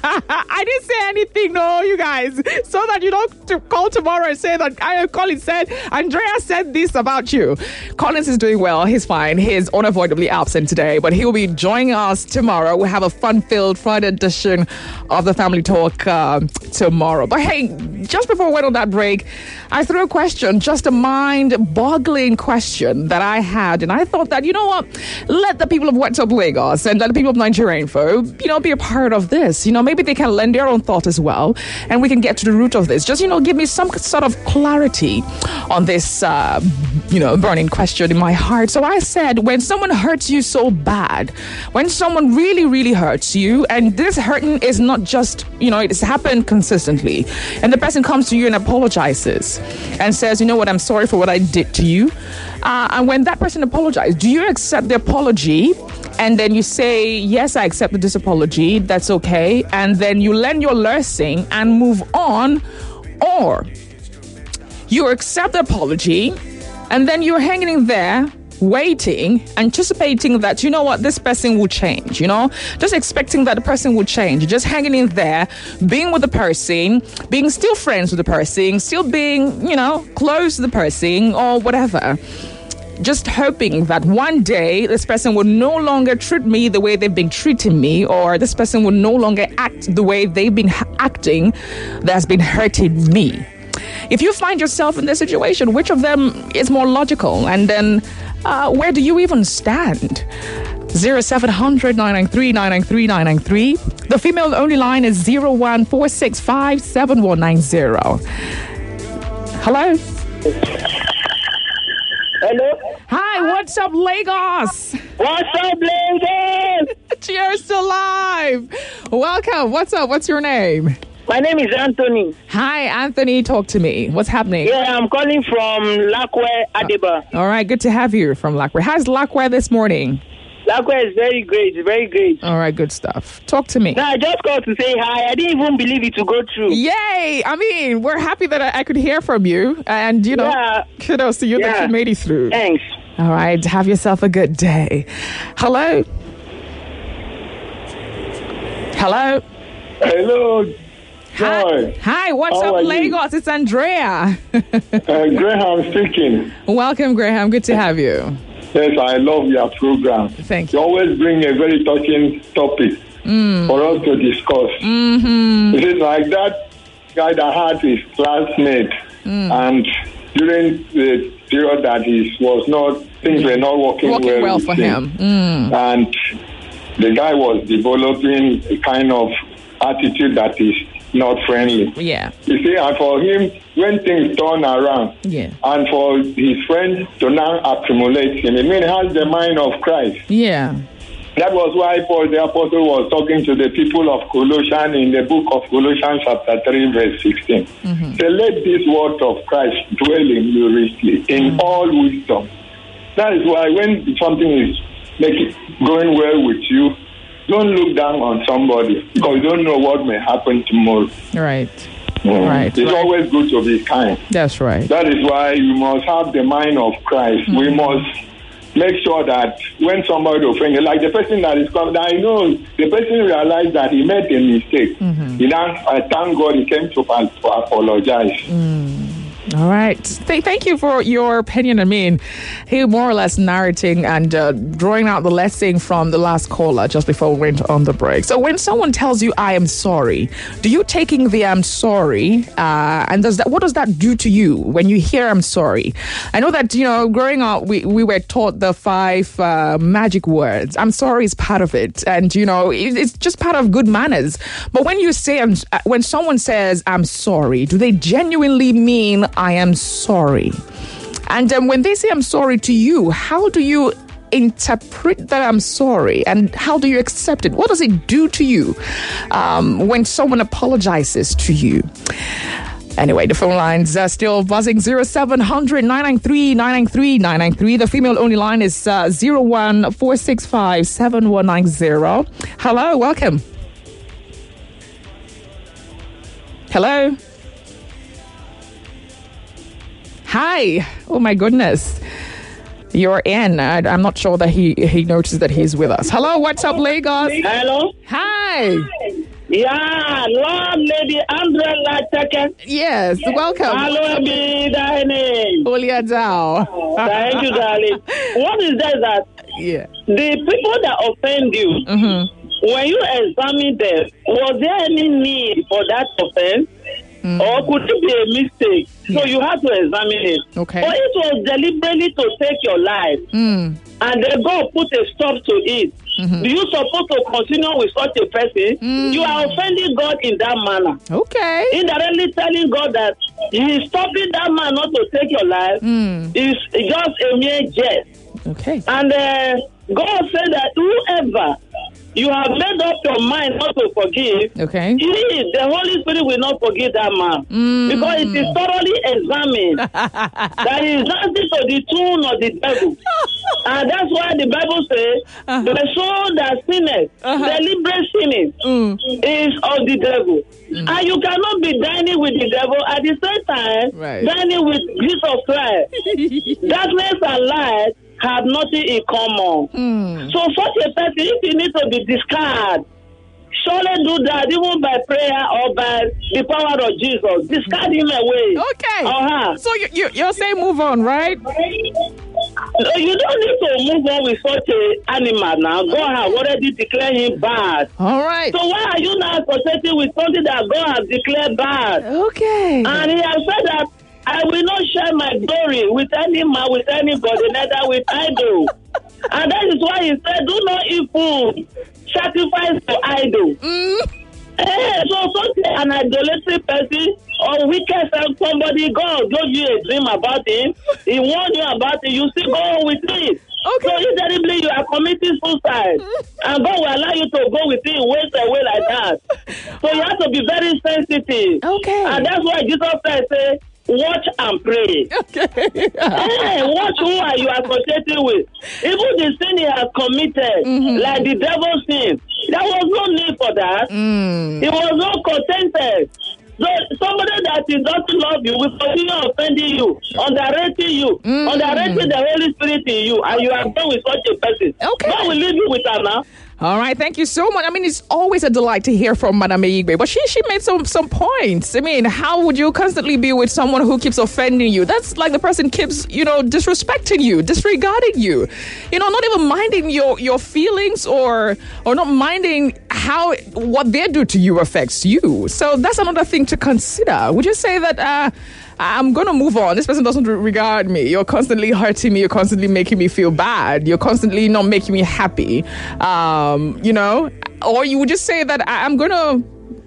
[SPEAKER 2] I didn't say anything, no, you guys. So that you don't to call tomorrow and say that I Colin said, Andrea said this about you. Collins is doing well. He's fine. He's unavoidably absent today, but he will be joining us tomorrow. We'll have a fun-filled Friday edition of the Family Talk uh, tomorrow. But hey, just before we went on that break, I threw a question, just a mind-boggling question that I had. And I thought that, you know what, let the people of What's Up Lagos and let the people of Nigeria Info, you know, be a part of this. You know, maybe they can lend their own thought as well. And we can get to the root of this. Just, you know, give me some sort of clarity on this, uh, you know, burning question in my heart. So I said, when someone hurts you so bad, when someone really, really hurts you, and this hurting is not just, you know, it's happened consistently, and the person comes to you and apologizes and says, you know what, I'm sorry for what I did to you. Uh, and when that person apologizes, do you accept the apology? And then you say, yes, I accept this apology. That's okay. And then you learn your lesson and move on. Or you accept the apology and then you're hanging there waiting, anticipating that, you know what, this person will change, you know, just expecting that the person will change, just hanging in there, being with the person, being still friends with the person, still being, you know, close to the person or whatever. Just hoping that one day this person will no longer treat me the way they've been treating me, or this person will no longer act the way they've been ha- acting that's been hurting me. If you find yourself in this situation, which of them is more logical? And then uh, where do you even stand? zero seven hundred nine nine three nine nine three nine nine three. The female only line is zero one four six five seven one nine zero. Hello?
[SPEAKER 11] Hello?
[SPEAKER 2] Hi, what's up, Lagos?
[SPEAKER 11] What's up, Lagos?
[SPEAKER 2] Cheers to live. Welcome. What's up? What's your name?
[SPEAKER 11] My name is Anthony.
[SPEAKER 2] Hi, Anthony. Talk to me. What's happening?
[SPEAKER 11] Yeah, I'm calling from Lakwe, Adeba.
[SPEAKER 2] Uh, all right. Good to have you from Lakwe. How's Lakwe this morning?
[SPEAKER 11] Lakwe is very great. Very great.
[SPEAKER 2] All right. Good stuff. Talk to me.
[SPEAKER 11] No, I just called to say hi. I didn't even believe it to go through.
[SPEAKER 2] Yay. I mean, we're happy that I, I could hear from you. And, you know,
[SPEAKER 11] yeah.
[SPEAKER 2] kudos to you
[SPEAKER 11] yeah.
[SPEAKER 2] that you made it through.
[SPEAKER 11] Thanks.
[SPEAKER 2] All right. Have yourself a good day. Hello? Hello?
[SPEAKER 12] Hello.
[SPEAKER 2] Hi. Hi, what's
[SPEAKER 12] How
[SPEAKER 2] up,
[SPEAKER 12] are
[SPEAKER 2] Lagos?
[SPEAKER 12] you?
[SPEAKER 2] It's Andrea.
[SPEAKER 12] uh, Graham speaking.
[SPEAKER 2] Welcome, Graham. Good to have you.
[SPEAKER 12] Yes, I love your program.
[SPEAKER 2] Thank you.
[SPEAKER 12] You always bring a very touching topic
[SPEAKER 2] mm.
[SPEAKER 12] for us to discuss.
[SPEAKER 2] Mm-hmm.
[SPEAKER 12] Is it like that guy that had his classmate
[SPEAKER 2] mm.
[SPEAKER 12] and during the period that he was not, things were not working,
[SPEAKER 2] working
[SPEAKER 12] well,
[SPEAKER 2] well for him. him. Mm.
[SPEAKER 12] And the guy was developing a kind of attitude that is not friendly.
[SPEAKER 2] Yeah.
[SPEAKER 12] You see, and for him, when things turn around,
[SPEAKER 2] yeah,
[SPEAKER 12] and for his friend to now accumulate him, I mean, he has the mind of Christ.
[SPEAKER 2] Yeah.
[SPEAKER 12] That was why Paul the Apostle was talking to the people of Colossians in the book of Colossians chapter three, verse sixteen. Mm-hmm. So let this word of Christ dwell in you richly, in mm-hmm. all wisdom. That is why when something is making, going well with you, don't look down on somebody because you don't know what may happen tomorrow.
[SPEAKER 2] Right.
[SPEAKER 12] Mm.
[SPEAKER 2] Right.
[SPEAKER 12] It's
[SPEAKER 2] right.
[SPEAKER 12] always good to be kind.
[SPEAKER 2] That's right.
[SPEAKER 12] That is why you must have the mind of Christ. Mm. We must make sure that when somebody offends you, like the person that is coming, I know the person realized that he made a mistake. Mm-hmm. He now, I thank God he came to, to apologize.
[SPEAKER 2] Mm. All right. Th- thank you for your opinion. I mean, he more or less narrating and uh, drawing out the lesson from the last caller just before we went on the break. So when someone tells you, I am sorry, do you taking the I'm sorry? Uh, and does that, what does that do to you when you hear I'm sorry? I know that, you know, growing up, we, we were taught the five uh, magic words. I'm sorry is part of it. And, you know, it, it's just part of good manners. But when you say, I'm, when someone says, I'm sorry, do they genuinely mean I am sorry? And um, when they say I'm sorry to you, how do you interpret that I'm sorry? And how do you accept it? What does it do to you um, when someone apologizes to you? Anyway, the phone lines are still buzzing. zero seven hundred nine nine three nine nine three nine nine three. The female only line is uh, zero one four six five seven one nine zero. Hello, welcome. Hello. Hi. Oh, my goodness. You're in. I, I'm not sure that he, he noticed that he's with us. Hello, what's up, Lagos?
[SPEAKER 11] Hello.
[SPEAKER 2] Hi.
[SPEAKER 11] Yeah, Lord Lady Andrea Lateke.
[SPEAKER 2] Yes, welcome.
[SPEAKER 11] Hello, be thy name.
[SPEAKER 2] Olia Dow.
[SPEAKER 11] Thank you, darling. What is that? That
[SPEAKER 2] yeah.
[SPEAKER 11] The people that offend you,
[SPEAKER 2] mm-hmm.
[SPEAKER 11] when you examine them, was there any need for that offense? Mm. Or could it be a mistake? Yeah. So you have to examine it.
[SPEAKER 2] Okay.
[SPEAKER 11] Or it was deliberately to take your life,
[SPEAKER 2] mm.
[SPEAKER 11] and then God put a stop to it. Mm-hmm. Do you supposed to continue with such a person? Mm. You are offending God in that manner.
[SPEAKER 2] Okay.
[SPEAKER 11] Indirectly telling God that He is stopping that man not to take your life
[SPEAKER 2] mm.
[SPEAKER 11] is just a mere jest.
[SPEAKER 2] Okay.
[SPEAKER 11] And uh, God said that whoever you have made up your mind not to forgive,
[SPEAKER 2] okay,
[SPEAKER 11] he, the Holy Spirit will not forgive that man.
[SPEAKER 2] Mm.
[SPEAKER 11] Because it is thoroughly examined that he is nothing to the tune of the devil. And that's why the Bible says, uh-huh. the soul that sinneth, uh-huh. deliberate sinning, mm. is of the devil. Mm. And you cannot be dining with the devil at the same time,
[SPEAKER 2] right.
[SPEAKER 11] dining with Jesus Christ. Darkness and light have nothing in common.
[SPEAKER 2] Mm.
[SPEAKER 11] So such a person, if you need to be discarded, surely do that even by prayer or by the power of Jesus. Discard him away.
[SPEAKER 2] Okay.
[SPEAKER 11] Uh-huh.
[SPEAKER 2] So you, you, you're saying move on, right?
[SPEAKER 11] No, you don't need to move on with such an animal now. God has already declared him bad.
[SPEAKER 2] All right.
[SPEAKER 11] So why are you now associating with something that God has declared bad?
[SPEAKER 2] Okay.
[SPEAKER 11] And he has said that I will not share my glory with any man, with anybody, neither with idol. And that is why he said, do not eat food, sacrifice to idol.
[SPEAKER 2] Mm.
[SPEAKER 11] Hey, so something an idolatry person or wicked somebody, God gave you a dream about him, he warned you about it, you still go on with it.
[SPEAKER 2] Okay.
[SPEAKER 11] So invariably you are committing suicide, and God will allow you to go with it waste away like that. So you have to be very sensitive.
[SPEAKER 2] Okay.
[SPEAKER 11] And that's why Jesus Christ said, watch and pray.
[SPEAKER 2] Okay.
[SPEAKER 11] Hey, watch who are you associating with. Even the sin he has committed, mm-hmm. like the devil's sin, there was no need for that.
[SPEAKER 2] Mm.
[SPEAKER 11] He was not contented. So somebody that is doesn't love you will continue offending you, underrating you, mm. underrating the Holy Spirit in you, and you are done with such a person.
[SPEAKER 2] Okay.
[SPEAKER 11] God will leave you with her now.
[SPEAKER 2] All right, thank you so much. I mean, it's always a delight to hear from Madame Igbe, but she she made some some points. I mean, how would you constantly be with someone who keeps offending you? That's like the person keeps, you know, disrespecting you, disregarding you, you know, not even minding your your feelings or or not minding how what they do to you affects you. So that's another thing to consider. Would you say that uh, I'm going to move on? This person doesn't regard me. You're constantly hurting me. You're constantly making me feel bad. You're constantly not making me happy. Um, you know, or you would just say that I'm going to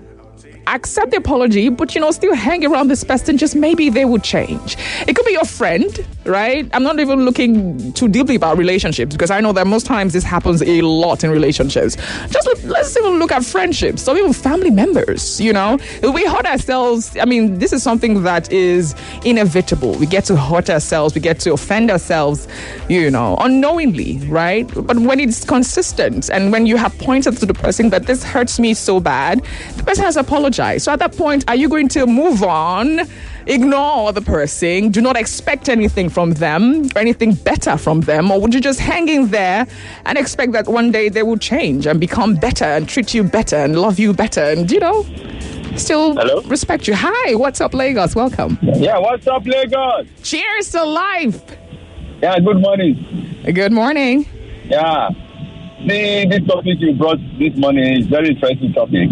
[SPEAKER 2] accept the apology, but, you know, still hang around this person, just maybe they would change. It could be your friend, right? I'm not even looking too deeply about relationships because I know that most times this happens a lot in relationships. Just look, let's even look at friendships or even family members, you know? We hurt ourselves. I mean, this is something that is inevitable. We get to hurt ourselves. We get to offend ourselves, you know, unknowingly, right? But when it's consistent and when you have pointed to the person that this hurts me so bad, the person has apologized. So at that point, are you going to move on, ignore the person, do not expect anything from them or anything better from them? Or would you just hang in there and expect that one day they will change and become better and treat you better and love you better and, you know, still
[SPEAKER 3] Hello?
[SPEAKER 2] respect you? Hi, what's up, Lagos? Welcome.
[SPEAKER 3] Yeah, what's up, Lagos?
[SPEAKER 2] Cheers to life.
[SPEAKER 3] Yeah, good morning.
[SPEAKER 2] Good morning.
[SPEAKER 3] Yeah. The, this topic you brought this morning is very interesting topic.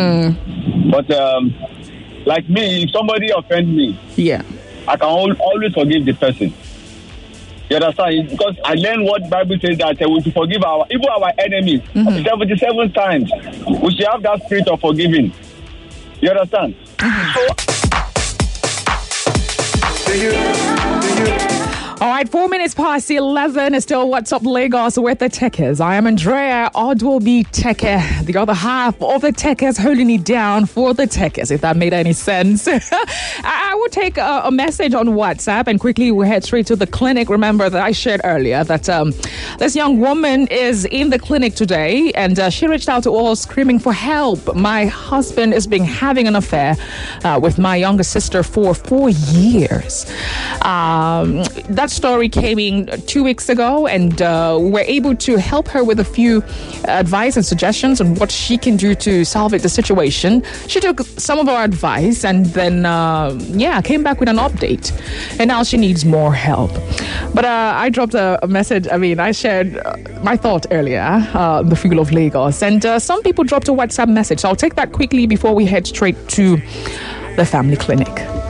[SPEAKER 2] Mm.
[SPEAKER 3] But um, like me, if somebody offend me,
[SPEAKER 2] yeah,
[SPEAKER 3] I can al- always forgive the person. You understand? Because I learned what Bible says that uh, we should forgive our even our enemies mm-hmm. seventy-seven times. We should have that spirit of forgiving. You understand?
[SPEAKER 2] Mm-hmm.
[SPEAKER 3] So, do you, do you
[SPEAKER 2] All right, four minutes past eleven. It's still What's Up Lagos with the Techers. I am Andrea Odwobi Techer, the other half of the Techers holding it down for the Techers, if that made any sense. I will take a, a message on WhatsApp and quickly we'll head straight to the clinic. Remember that I shared earlier that um, this young woman is in the clinic today and uh, she reached out to all screaming for help. My husband is being having an affair uh, with my younger sister for four years. Um, that story came in two weeks ago and uh, we were able to help her with a few advice and suggestions on what she can do to salvage the situation. She took some of our advice and then, uh, yeah, came back with an update. And now she needs more help. But uh, I dropped a, a message. I mean, I shared uh, my thought earlier, uh, the feel of Lagos. And uh, some people dropped a WhatsApp message. So I'll take that quickly before we head straight to the family clinic.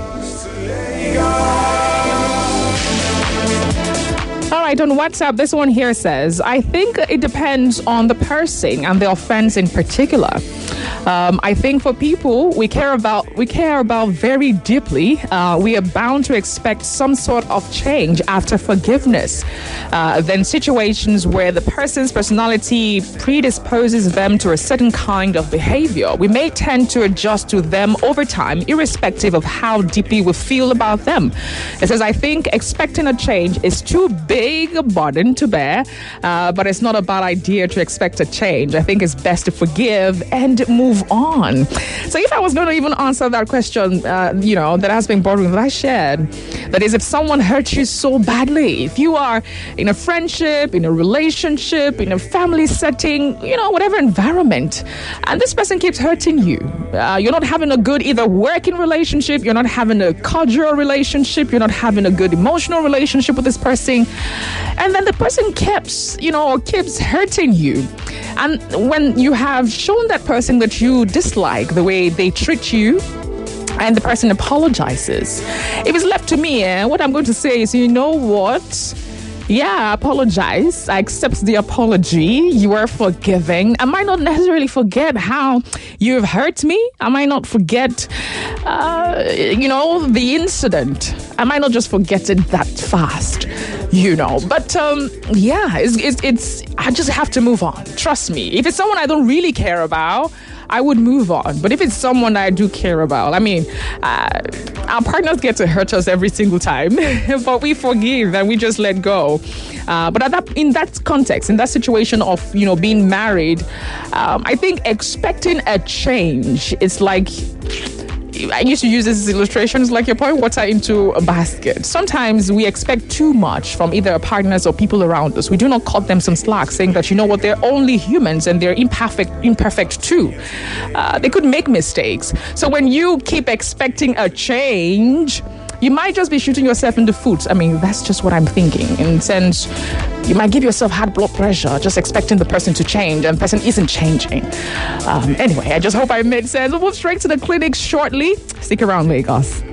[SPEAKER 2] All right, on WhatsApp, this one here says, I think it depends on the person and the offense in particular. Um, I think for people we care about, we care about very deeply, uh, we are bound to expect some sort of change after forgiveness. Uh, then situations where the person's personality predisposes them to a certain kind of behavior, we may tend to adjust to them over time, irrespective of how deeply we feel about them. It says, I think expecting a change is too big a burden to bear, uh, but it's not a bad idea to expect a change. I think it's best to forgive and move on. So if I was going to even answer that question, uh, you know, that has been bothering that I shared, that is, if someone hurts you so badly, if you are in a friendship, in a relationship, in a family setting, you know, whatever environment, and this person keeps hurting you, uh, you're not having a good either working relationship, you're not having a cordial relationship, you're not having a good emotional relationship with this person, and then the person keeps, you know, keeps hurting you. And when you have shown that person that you dislike the way they treat you, and the person apologizes, if it's left to me, eh, what I'm going to say is, you know what? Yeah, I apologize. I accept the apology. You are forgiving. I might not necessarily forget how you've hurt me. I might not forget, uh, you know, the incident. I might not just forget it that fast, you know. But um, yeah, it's, it's, it's, I just have to move on. Trust me. If it's someone I don't really care about, I would move on. But if it's someone I do care about, I mean, uh, our partners get to hurt us every single time, but we forgive and we just let go. Uh, but at that, in that context, in that situation of, you know, being married, um, I think expecting a change, it's like, I used to use this illustration, it's like you're pouring water into a basket. Sometimes we expect too much from either our partners or people around us. We do not cut them some slack, saying that, you know what, they're only humans and they're imperfect, imperfect too. Uh, they could make mistakes. So when you keep expecting a change, you might just be shooting yourself in the foot. I mean, that's just what I'm thinking. In a sense, you might give yourself high blood pressure just expecting the person to change, and the person isn't changing. Um, anyway, I just hope I made sense. We'll move straight to the clinic shortly. Stick around, Lagos.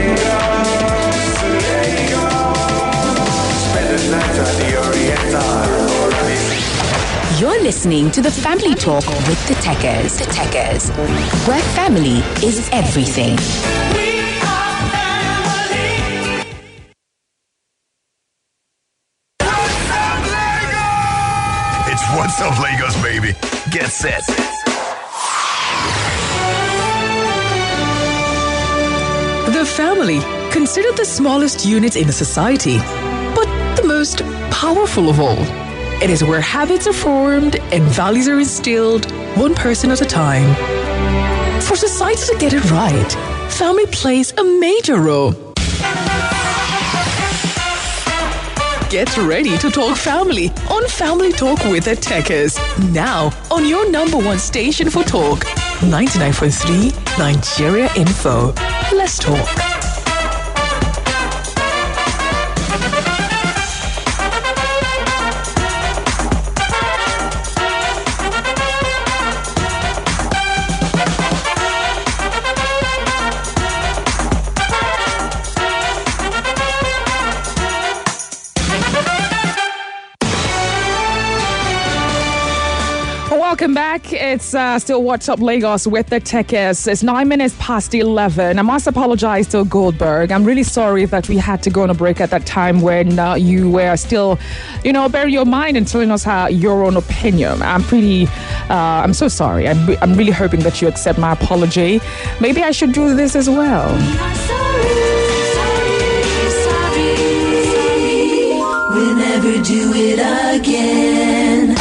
[SPEAKER 13] You're listening to the Family Talk with the Techers. The Techers, where family is everything.
[SPEAKER 1] What's up, Lagos, baby? Get set.
[SPEAKER 14] The family, considered the smallest unit in a society, but the most powerful of all. It is where habits are formed and values are instilled, one person at a time. For society to get it right, family plays a major role. Get ready to talk family on Family Talk with the Techers. Now on your number one station for talk, ninety-nine point three Nigeria Info. Let's talk.
[SPEAKER 2] Welcome back. It's uh, still What's Up Lagos with the Techers. It's nine minutes past eleven. I must apologize to Goldberg. I'm really sorry that we had to go on a break at that time when uh, you were still, you know, bearing your mind and telling us how your own opinion. I'm pretty, uh, I'm so sorry. I'm, I'm really hoping that you accept my apology. Maybe I should do this as well.
[SPEAKER 15] do it again.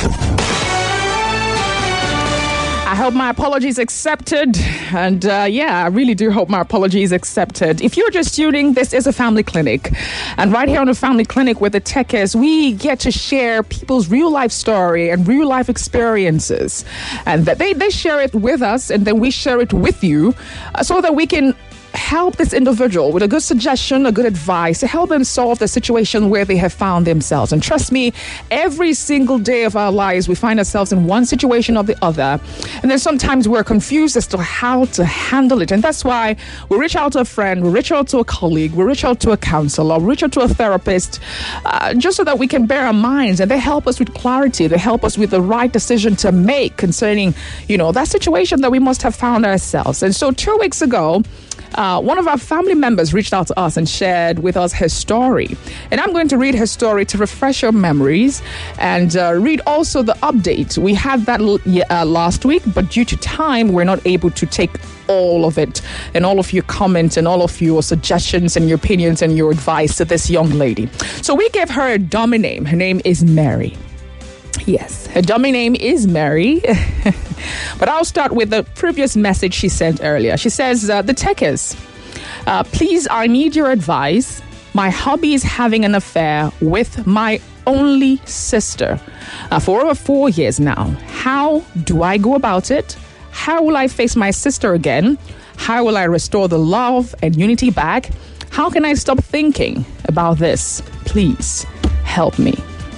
[SPEAKER 2] I hope my apology is accepted. And uh, yeah, I really do hope my apology is accepted. If you're just tuning, this is a family clinic. And right here on the family clinic with the Techers, we get to share people's real life story and real life experiences. And that they, they share it with us, and then we share it with you uh, so that we can help this individual with a good suggestion, a good advice to help them solve the situation where they have found themselves. And trust me, every single day of our lives, we find ourselves in one situation or the other. And then sometimes we're confused as to how to handle it. And that's why we reach out to a friend, we reach out to a colleague, we reach out to a counselor, we reach out to a therapist, uh, just so that we can bear our minds. And they help us with clarity. They help us with the right decision to make concerning, you know, that situation that we must have found ourselves. And so two weeks ago, Uh, one of our family members reached out to us and shared with us her story. And I'm going to read her story to refresh your memories and uh, read also the update. We had that uh, last week, but due to time, we're not able to take all of it and all of your comments and all of your suggestions and your opinions and your advice to this young lady. So we gave her a dummy name. Her name is Mary. Yes, her dummy name is Mary. But I'll start with the previous message she sent earlier. She says, uh, the Techers, uh, please, I need your advice. My hubby is having an affair with my only sister uh, for over four years now. How do I go about it? How will I face my sister again? How will I restore the love and unity back? How can I stop thinking about this? Please help me.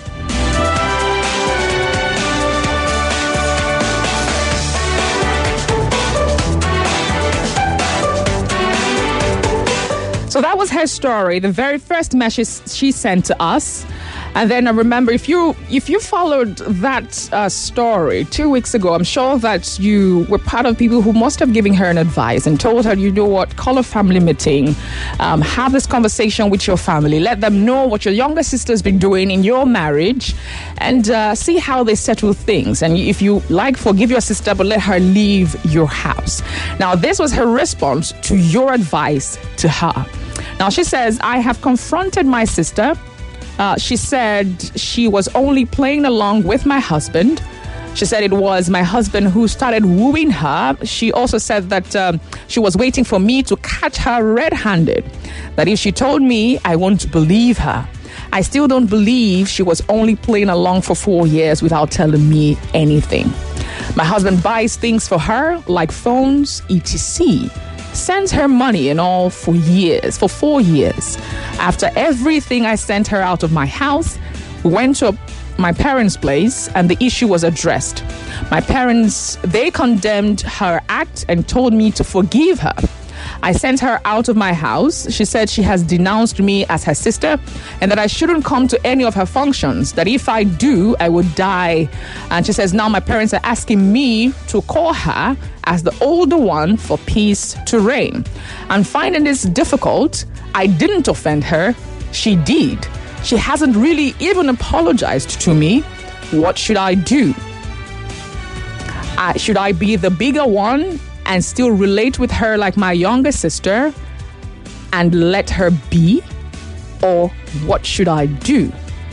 [SPEAKER 2] So that was her story, the very first message she sent to us. And then I remember, if you if you followed that uh, story two weeks ago, I'm sure that you were part of people who must have given her an advice and told her, you know what, call a family meeting, um, have this conversation with your family, let them know what your younger sister's been doing in your marriage, and uh, see how they settle things. And if you like, forgive your sister, but let her leave your house. Now, this was her response to your advice to her. Now, she says, I have confronted my sister. Uh, she said she was only playing along with my husband. She said it was my husband who started wooing her. She also said that um, she was waiting for me to catch her red-handed. That if she told me, I won't believe her. I still don't believe she was only playing along for four years without telling me anything. My husband buys things for her, like phones, et cetera, sends her money and all for years, for four years. After everything, I sent her out of my house, went to my parents' place, and the issue was addressed. My parents, they condemned her act and told me to forgive her. I sent her out of my house. She said she has denounced me as her sister and that I shouldn't come to any of her functions, that if I do, I would die. And she says now my parents are asking me to call her as the older one for peace to reign. I'm finding this difficult. I didn't offend her. She did. She hasn't really even apologized to me. What should I do? Uh, should I be the bigger one and still relate with her like my younger sister and let her be? Or what should I do?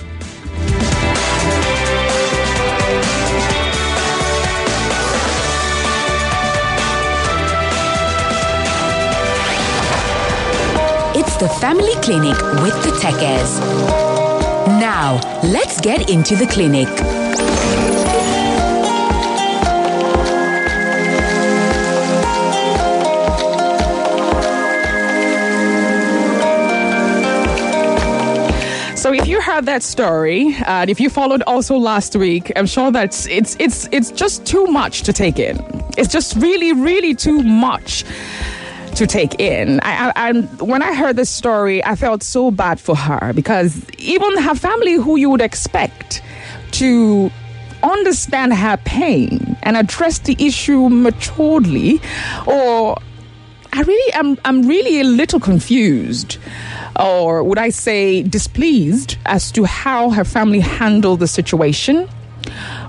[SPEAKER 13] It's the Family Clinic with the Techers. Now, let's get into the clinic.
[SPEAKER 2] So if you heard that story, and if you followed also last week, I'm sure that it's it's it's just too much to take in. It's just really, really too much to take in. I, I, and when I heard this story, I felt so bad for her, because even her family, who you would expect to understand her pain and address the issue maturely, or I really am I'm really a little confused, or would I say displeased, as to how her family handled the situation. But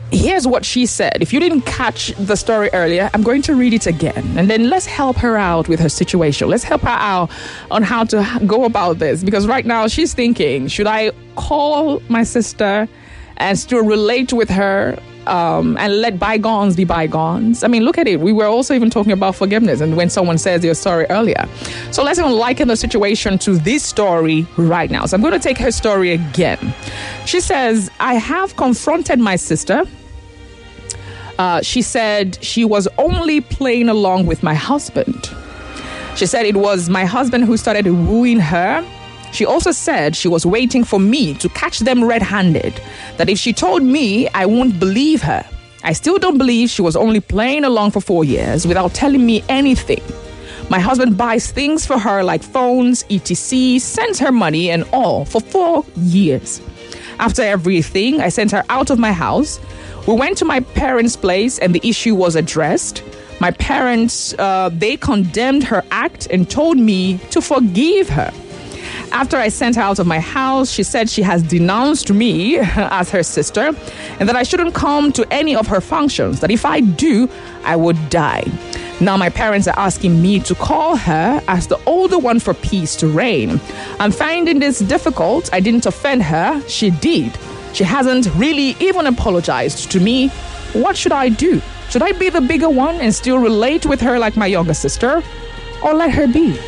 [SPEAKER 2] here's what she said. If you didn't catch the story earlier, I'm going to read it again. And then let's help her out with her situation. Let's help her out on how to go about this. Because right now she's thinking, should I call my sister and still relate with her um, and let bygones be bygones? I mean, look at it. We were also even talking about forgiveness and when someone says you're sorry earlier. So let's even liken the situation to this story right now. So I'm going to take her story again. She says, I have confronted my sister. Uh, she said she was only playing along with my husband. She said it was my husband who started wooing her. She also said she was waiting for me to catch them red-handed, that if she told me, I won't believe her. I still don't believe she was only playing along for four years without telling me anything. My husband buys things for her like phones, et cetera, sends her money and all for four years. After everything, I sent her out of my house. We went to my parents' place and the issue was addressed. My parents, uh, they condemned her act and told me to forgive her. After I sent her out of my house, she said she has denounced me as her sister and that I shouldn't come to any of her functions, that if I do, I would die. Now my parents are asking me to call her as the older one for peace to reign. I'm finding this difficult. I didn't offend her. She did. She hasn't really even apologized to me. What should I do? Should I be the bigger one and still relate with her like my younger sister? Or let her be?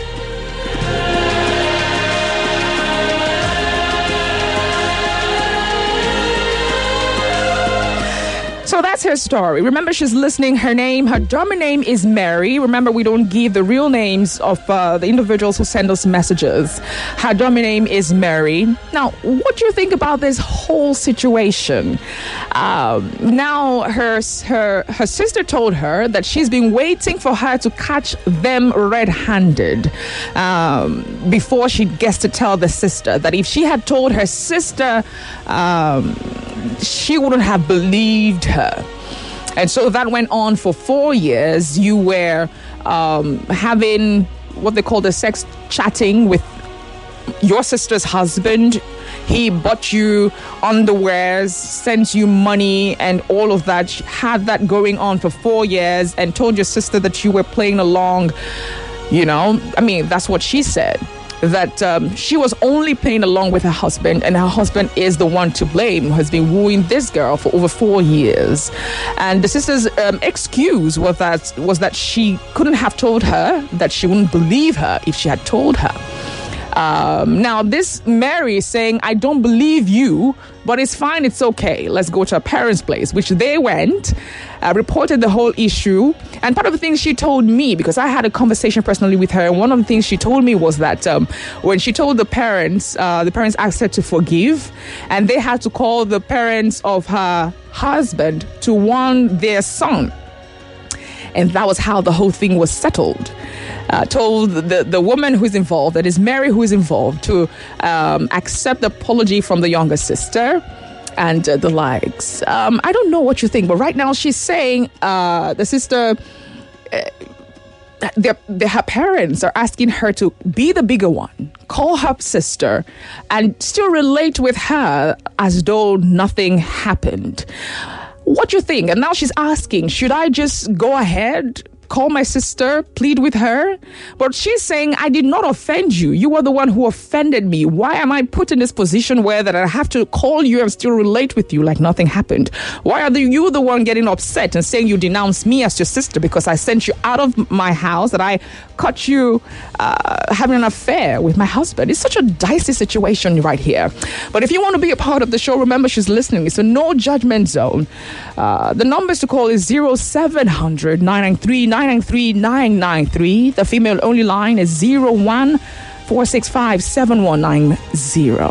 [SPEAKER 2] So that's her story. Remember, she's listening. Her name, her German name is Mary. Remember, we don't give the real names of uh, the individuals who send us messages. Her German name is Mary. Now, what do you think about this whole situation? Um, now, her, her, her sister told her that she's been waiting for her to catch them red-handed um, before she gets to tell the sister. That if she had told her sister, um, she wouldn't have believed her. And so that went on for four years. You were um, having what they call the sex chatting with your sister's husband. He bought you underwears, sent you money and all of that. Had that going on for four years and told your sister that you were playing along. You know, I mean, that's what she said. That um, she was only playing along with her husband and her husband is the one to blame, has been wooing this girl for over four years. And the sister's um, excuse was that, was that she couldn't have told her, that she wouldn't believe her if she had told her. Um, now, this Mary is saying, I don't believe you, but it's fine, it's okay. Let's go to her parents' place, which they went, uh, reported the whole issue. And part of the things she told me, because I had a conversation personally with her, and one of the things she told me was that um, when she told the parents, uh, the parents asked her to forgive, and they had to call the parents of her husband to warn their son. And that was how the whole thing was settled. Uh, told the, the woman who's involved, that is Mary who is involved, to um, accept the apology from the younger sister and uh, the likes. Um, I don't know what you think, but right now she's saying uh, the sister, uh, their, their, her parents are asking her to be the bigger one, call her sister, and still relate with her as though nothing happened. What do you think? And now she's asking, should I just go ahead, call my sister, plead with her? But she's saying, I did not offend you. You were the one who offended me. Why am I put in this position where that I have to call you and still relate with you like nothing happened? Why are the, you the one getting upset and saying you denounced me as your sister because I sent you out of my house, that I caught you uh, having an affair with my husband? It's such a dicey situation right here. But if you want to be a part of the show, remember she's listening. It's a no judgment zone. Uh, the numbers to call is zero seven hundred nine nine three nine nine three nine nine three. The female only line is zero one four six five seven one nine zero.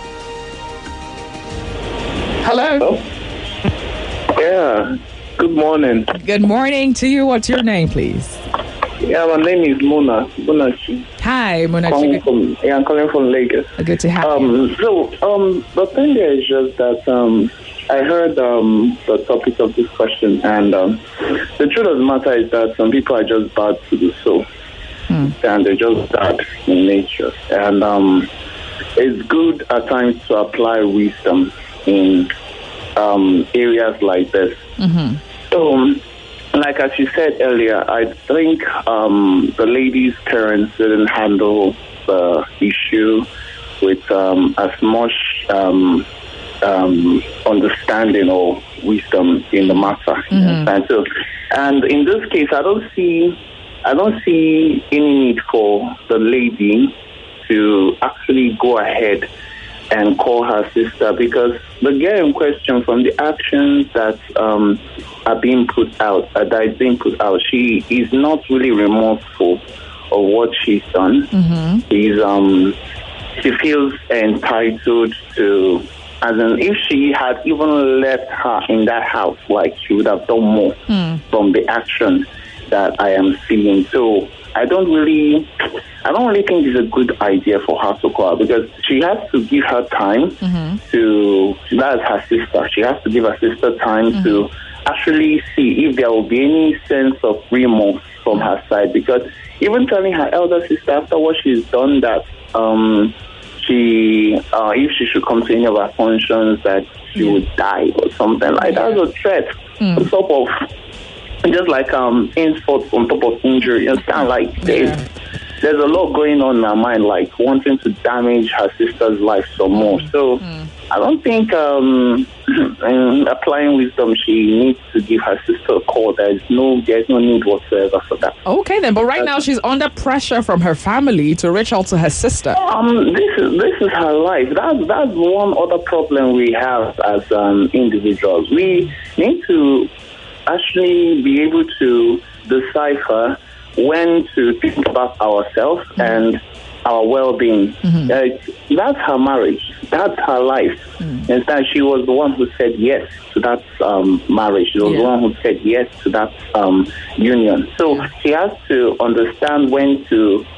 [SPEAKER 2] Hello.
[SPEAKER 12] Yeah. Good morning.
[SPEAKER 2] Good morning to you. What's your name, please?
[SPEAKER 12] Yeah, my name is Mona. Monachi.
[SPEAKER 2] Hi, Monachi.
[SPEAKER 12] Calling from, yeah, I'm calling from Lagos.
[SPEAKER 2] Good to have
[SPEAKER 12] um,
[SPEAKER 2] you.
[SPEAKER 12] So, um, the thing there is just that um, I heard um, the topic of this question, and um, the truth of the matter is that some people are just bad to the soul, hmm. and they're just bad in nature. And um, it's good at times to apply wisdom in
[SPEAKER 16] um, areas like this.
[SPEAKER 2] Mm-hmm.
[SPEAKER 16] So, um, like as you said earlier, I think um, the lady's parents didn't handle the issue with um, as much um, um, understanding or wisdom in the matter.
[SPEAKER 2] Mm-hmm.
[SPEAKER 16] And so, and in this case, I don't see, I don't see any need for the lady to actually go ahead and call her sister, because the girl in question, from the actions that um, are being put out, uh, that is being put out, she is not really remorseful of what she's done.
[SPEAKER 2] Mm-hmm.
[SPEAKER 16] She's, um, she feels entitled to, as in, if she had even left her in that house, like, she would have done more
[SPEAKER 2] Mm.
[SPEAKER 16] from the actions that I am seeing. So I don't really, I don't really think it's a good idea for her to call her, because she has to give her time
[SPEAKER 2] Mm-hmm.
[SPEAKER 16] to, that's her sister, she has to give her sister time
[SPEAKER 2] Mm-hmm.
[SPEAKER 16] to actually see if there will be any sense of remorse from her side, because even telling her elder sister after what she's done that um, she, uh, if she should come to any of her functions, that she
[SPEAKER 2] Yeah.
[SPEAKER 16] would die or something like that, that's a threat
[SPEAKER 2] Mm.
[SPEAKER 16] on top of, just like um, insult on top of injury. It's kind of like there's,
[SPEAKER 2] Yeah.
[SPEAKER 16] there's a lot going on in her mind, like wanting to damage her sister's life some more. So I don't think um, in applying wisdom, she needs to give her sister a call. There's no, there's no need whatsoever for that.
[SPEAKER 2] Okay, then. But right now, she's under pressure from her family to reach out to her sister.
[SPEAKER 16] Um, this is this is her life. That's that's one other problem we have as um, individuals. We need to actually be able to decipher when to think about ourselves mm-hmm. and our well-being. Mm-hmm. Uh, that's her marriage. That's her life. Mm-hmm. And that she was the one who said yes to that um, marriage. She was yeah. the one who said yes to that um, union. So yeah. she has to understand when to.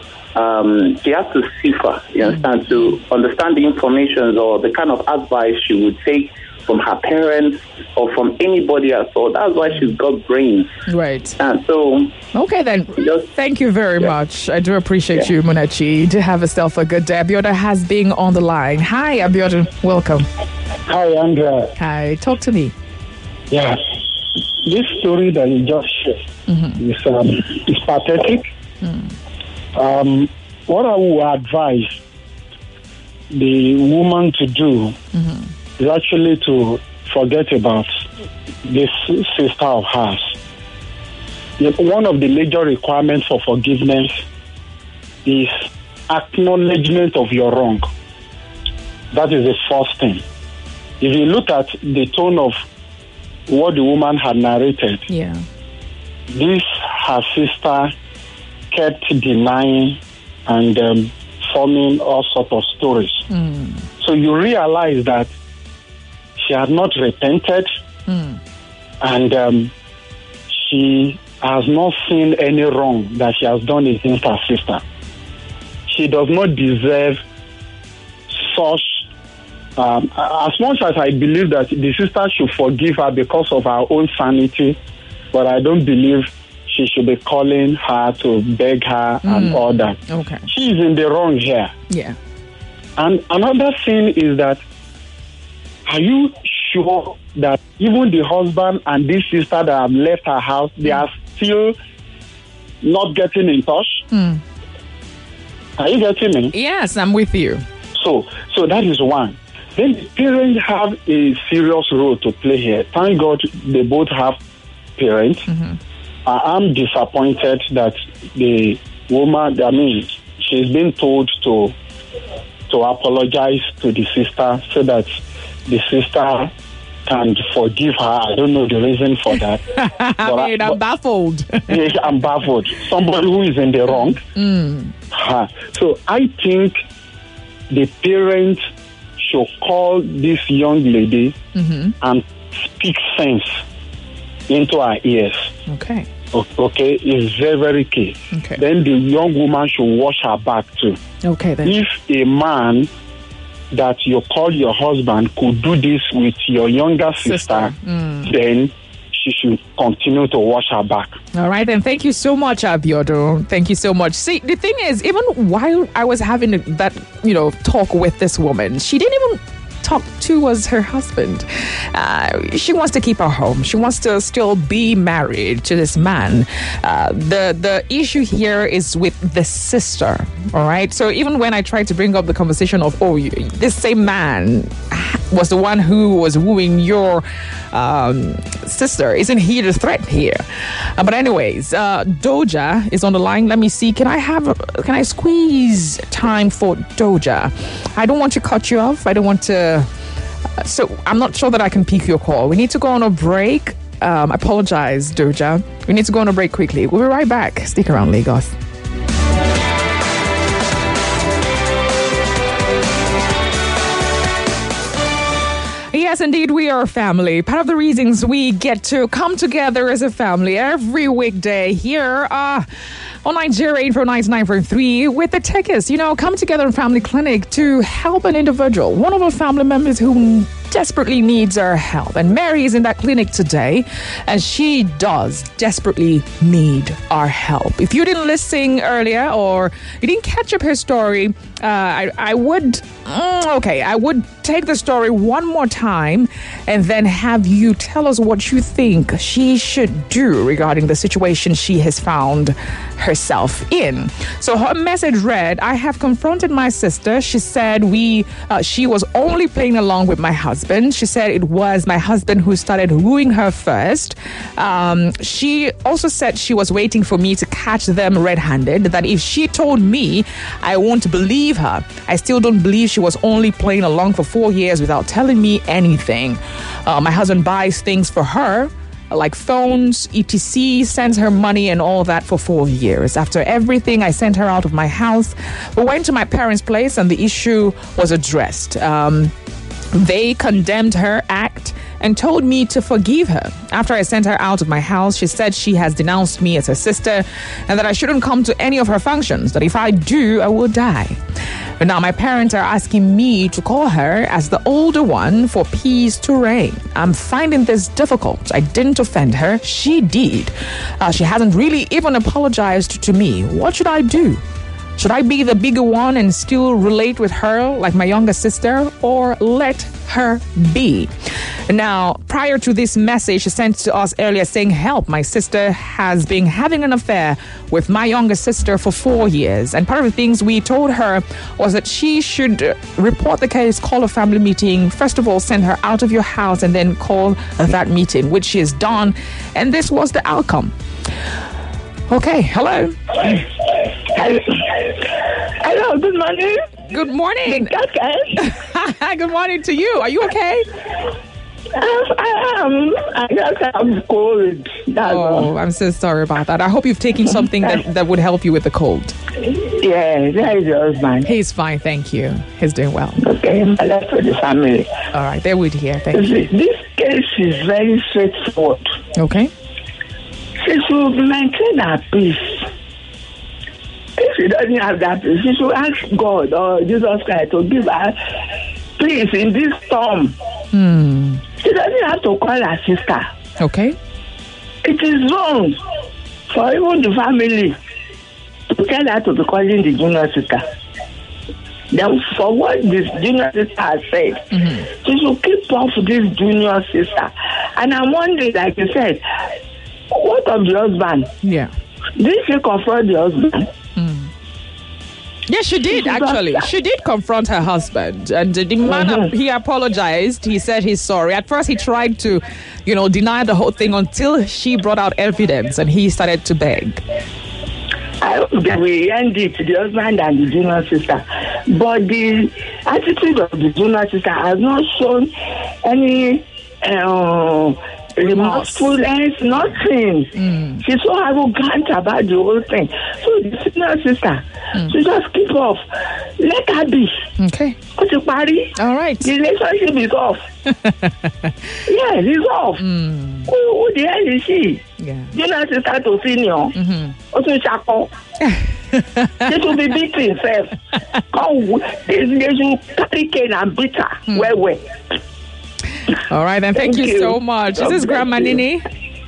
[SPEAKER 16] Um, she has to cipher. You understand mm-hmm. to understand the information or the kind of advice she would take from her parents or from anybody else. So that's why she's got brains.
[SPEAKER 2] Right.
[SPEAKER 16] And so...
[SPEAKER 2] Okay, then. Just, Thank you very yeah. much. I do appreciate
[SPEAKER 16] yeah.
[SPEAKER 2] you, Munachi. Do have yourself a good day. Abiodun has been on the line. Hi, Abiodun. Welcome.
[SPEAKER 17] Hi, Andrea.
[SPEAKER 2] Hi. Talk to me.
[SPEAKER 17] Yeah. This story that you just shared
[SPEAKER 2] mm-hmm.
[SPEAKER 17] is, um, is pathetic.
[SPEAKER 2] Mm.
[SPEAKER 17] Um, what I would advise the woman to do
[SPEAKER 2] mm-hmm.
[SPEAKER 17] is actually to forget about this sister of hers. One of the major requirements for forgiveness is acknowledgement of your wrong. That is the first thing. If you look at the tone of what the woman had narrated,
[SPEAKER 2] yeah,
[SPEAKER 17] this her sister kept denying and um, forming all sorts of stories.
[SPEAKER 2] Mm.
[SPEAKER 17] So you realize that she had not repented
[SPEAKER 2] mm.
[SPEAKER 17] and um, she has not seen any wrong that she has done against her sister. She does not deserve such, um, as much as I believe that the sister should forgive her because of her own sanity, but I don't believe she should be calling her to beg her mm. and all that.
[SPEAKER 2] Okay.
[SPEAKER 17] She is in the wrong here.
[SPEAKER 2] Yeah.
[SPEAKER 17] And another thing is that, are you sure that even the husband and this sister that have left her house, they are still not getting in touch?
[SPEAKER 2] Mm.
[SPEAKER 17] Are you getting me?
[SPEAKER 2] Yes, I'm with you.
[SPEAKER 17] So, so that is one. Then the parents have a serious role to play here. Thank God they both have parents.
[SPEAKER 2] Mm-hmm.
[SPEAKER 17] I am disappointed that the woman, I mean, she's been told to to apologize to the sister so that the sister can forgive her. I don't know the reason for that.
[SPEAKER 2] I mean, I, I'm but, baffled.
[SPEAKER 17] Yes, I'm baffled. Somebody who is in the wrong.
[SPEAKER 2] Mm.
[SPEAKER 17] Uh, so I think the parents should call this young lady
[SPEAKER 2] mm-hmm.
[SPEAKER 17] and speak sense into her ears.
[SPEAKER 2] Okay.
[SPEAKER 17] Okay, it's very, very key.
[SPEAKER 2] Okay.
[SPEAKER 17] Then the young woman should wash her back too.
[SPEAKER 2] Okay, then.
[SPEAKER 17] If a man that you call your husband could do this with your younger sister,
[SPEAKER 2] sister. Mm.
[SPEAKER 17] then she should continue to wash her back.
[SPEAKER 2] All right, then. Thank you so much, Abiodun. Thank you so much. See, the thing is, even while I was having that, you know, talk with this woman, she didn't even talked to was her husband. Uh, she wants to keep her home. She wants to still be married to this man. Uh, the the issue here is with the sister. All right. So even when I tried to bring up the conversation of, oh, you, this same man was the one who was wooing your um, sister, isn't he the threat here? Uh, but anyways, uh, Doja is on the line. Let me see. Can I have? A, can I squeeze time for Doja? I don't want to cut you off. I don't want to. Uh, so I'm not sure that I can pick your call. We need to go on a break. Um, I apologize, Doja. We need to go on a break quickly. We'll be right back. Stick around, Lagos. Yes, indeed, we are a family. Part of the reasons we get to come together as a family every weekday here uh, on Nigeria Info ninety-nine point three with the Techers. You know, come together in Family Clinic to help an individual, one of our family members who desperately needs our help. And Mary is in that clinic today, and she does desperately need our help. If you didn't listen earlier or you didn't catch up her story, uh, I, I would, mm, okay, I would take the story one more time and then have you tell us what you think she should do regarding the situation she has found herself in. So her message read, I have confronted my sister. She said we, uh, she was only playing along with my husband. She said it was my husband who started wooing her first. Um, she also said she was waiting for me to catch them red-handed, that if she told me, I won't believe her. I still don't believe she was only playing along for four years without telling me anything. Uh, my husband buys things for her, like phones, et cetera, sends her money and all that for four years. After everything, I sent her out of my house. We went to my parents' place and the issue was addressed. Um, They condemned her act and told me to forgive her. After I sent her out of my house, she said she has denounced me as her sister and that I shouldn't come to any of her functions, that if I do, I will die. But now my parents are asking me to call her as the older one for peace to reign. I'm finding this difficult. I didn't offend her. She did. Uh, she hasn't really even apologized to me. What should I do? Should I be the bigger one and still relate with her like my younger sister, or let her be? Now, prior to this message she sent to us earlier saying, help, my sister has been having an affair with my younger sister for four years. And part of the things we told her was that she should report the case, call a family meeting, first of all, send her out of your house and then call that meeting, which she has done. And this was the outcome. Okay, hello.
[SPEAKER 18] Hello, Hello good morning.
[SPEAKER 2] Good morning.
[SPEAKER 18] Okay.
[SPEAKER 2] Good morning to you. Are you okay?
[SPEAKER 18] Um, I am. I just have cold. That's
[SPEAKER 2] oh,
[SPEAKER 18] all.
[SPEAKER 2] I'm so sorry about that. I hope you've taken something that, that would help you with the cold.
[SPEAKER 18] Yeah, that is your husband.
[SPEAKER 2] He's fine, thank you. He's doing well.
[SPEAKER 18] Okay, that's for the family.
[SPEAKER 2] All right, they're with here. Thank you.
[SPEAKER 18] This case is very straightforward.
[SPEAKER 2] Okay.
[SPEAKER 18] She should maintain her peace. If she doesn't have that peace, she should ask God or Jesus Christ to give her peace in this storm.
[SPEAKER 2] Hmm.
[SPEAKER 18] She doesn't have to call her sister.
[SPEAKER 2] Okay.
[SPEAKER 18] It is wrong for even the family to tell her to be calling the junior sister. Then for what this junior sister has said, mm-hmm. she should keep off this junior sister. And I'm wondering, like you said, what of the husband?
[SPEAKER 2] Yeah.
[SPEAKER 18] Did she confront the husband?
[SPEAKER 2] Mm. Yes, she did, actually. She did confront her husband. And the man, mm-hmm. he apologized. He said he's sorry. At first, he tried to, you know, deny the whole thing until she brought out evidence and he started to beg.
[SPEAKER 18] I hope that we end it, the husband and the junior sister. But the attitude of the junior sister has not shown any uh, remorsefulness, nothing. Mm. She's so arrogant about the whole thing. So the senior sister, mm. she just keep off. Let her be.
[SPEAKER 2] Okay.
[SPEAKER 18] What's the party?
[SPEAKER 2] All right.
[SPEAKER 18] The relationship is off. Yes, it's off. Mm. Who, who the hell is she?
[SPEAKER 2] Yeah.
[SPEAKER 18] Junior sister to senior. Mm-hmm. Also, Chaco. They should be beaten, self. Come, they, they should carry cane and beat her. Mm. Where, where?
[SPEAKER 2] All right, then. Thank, thank you, you so much. God this is Grandma Nini.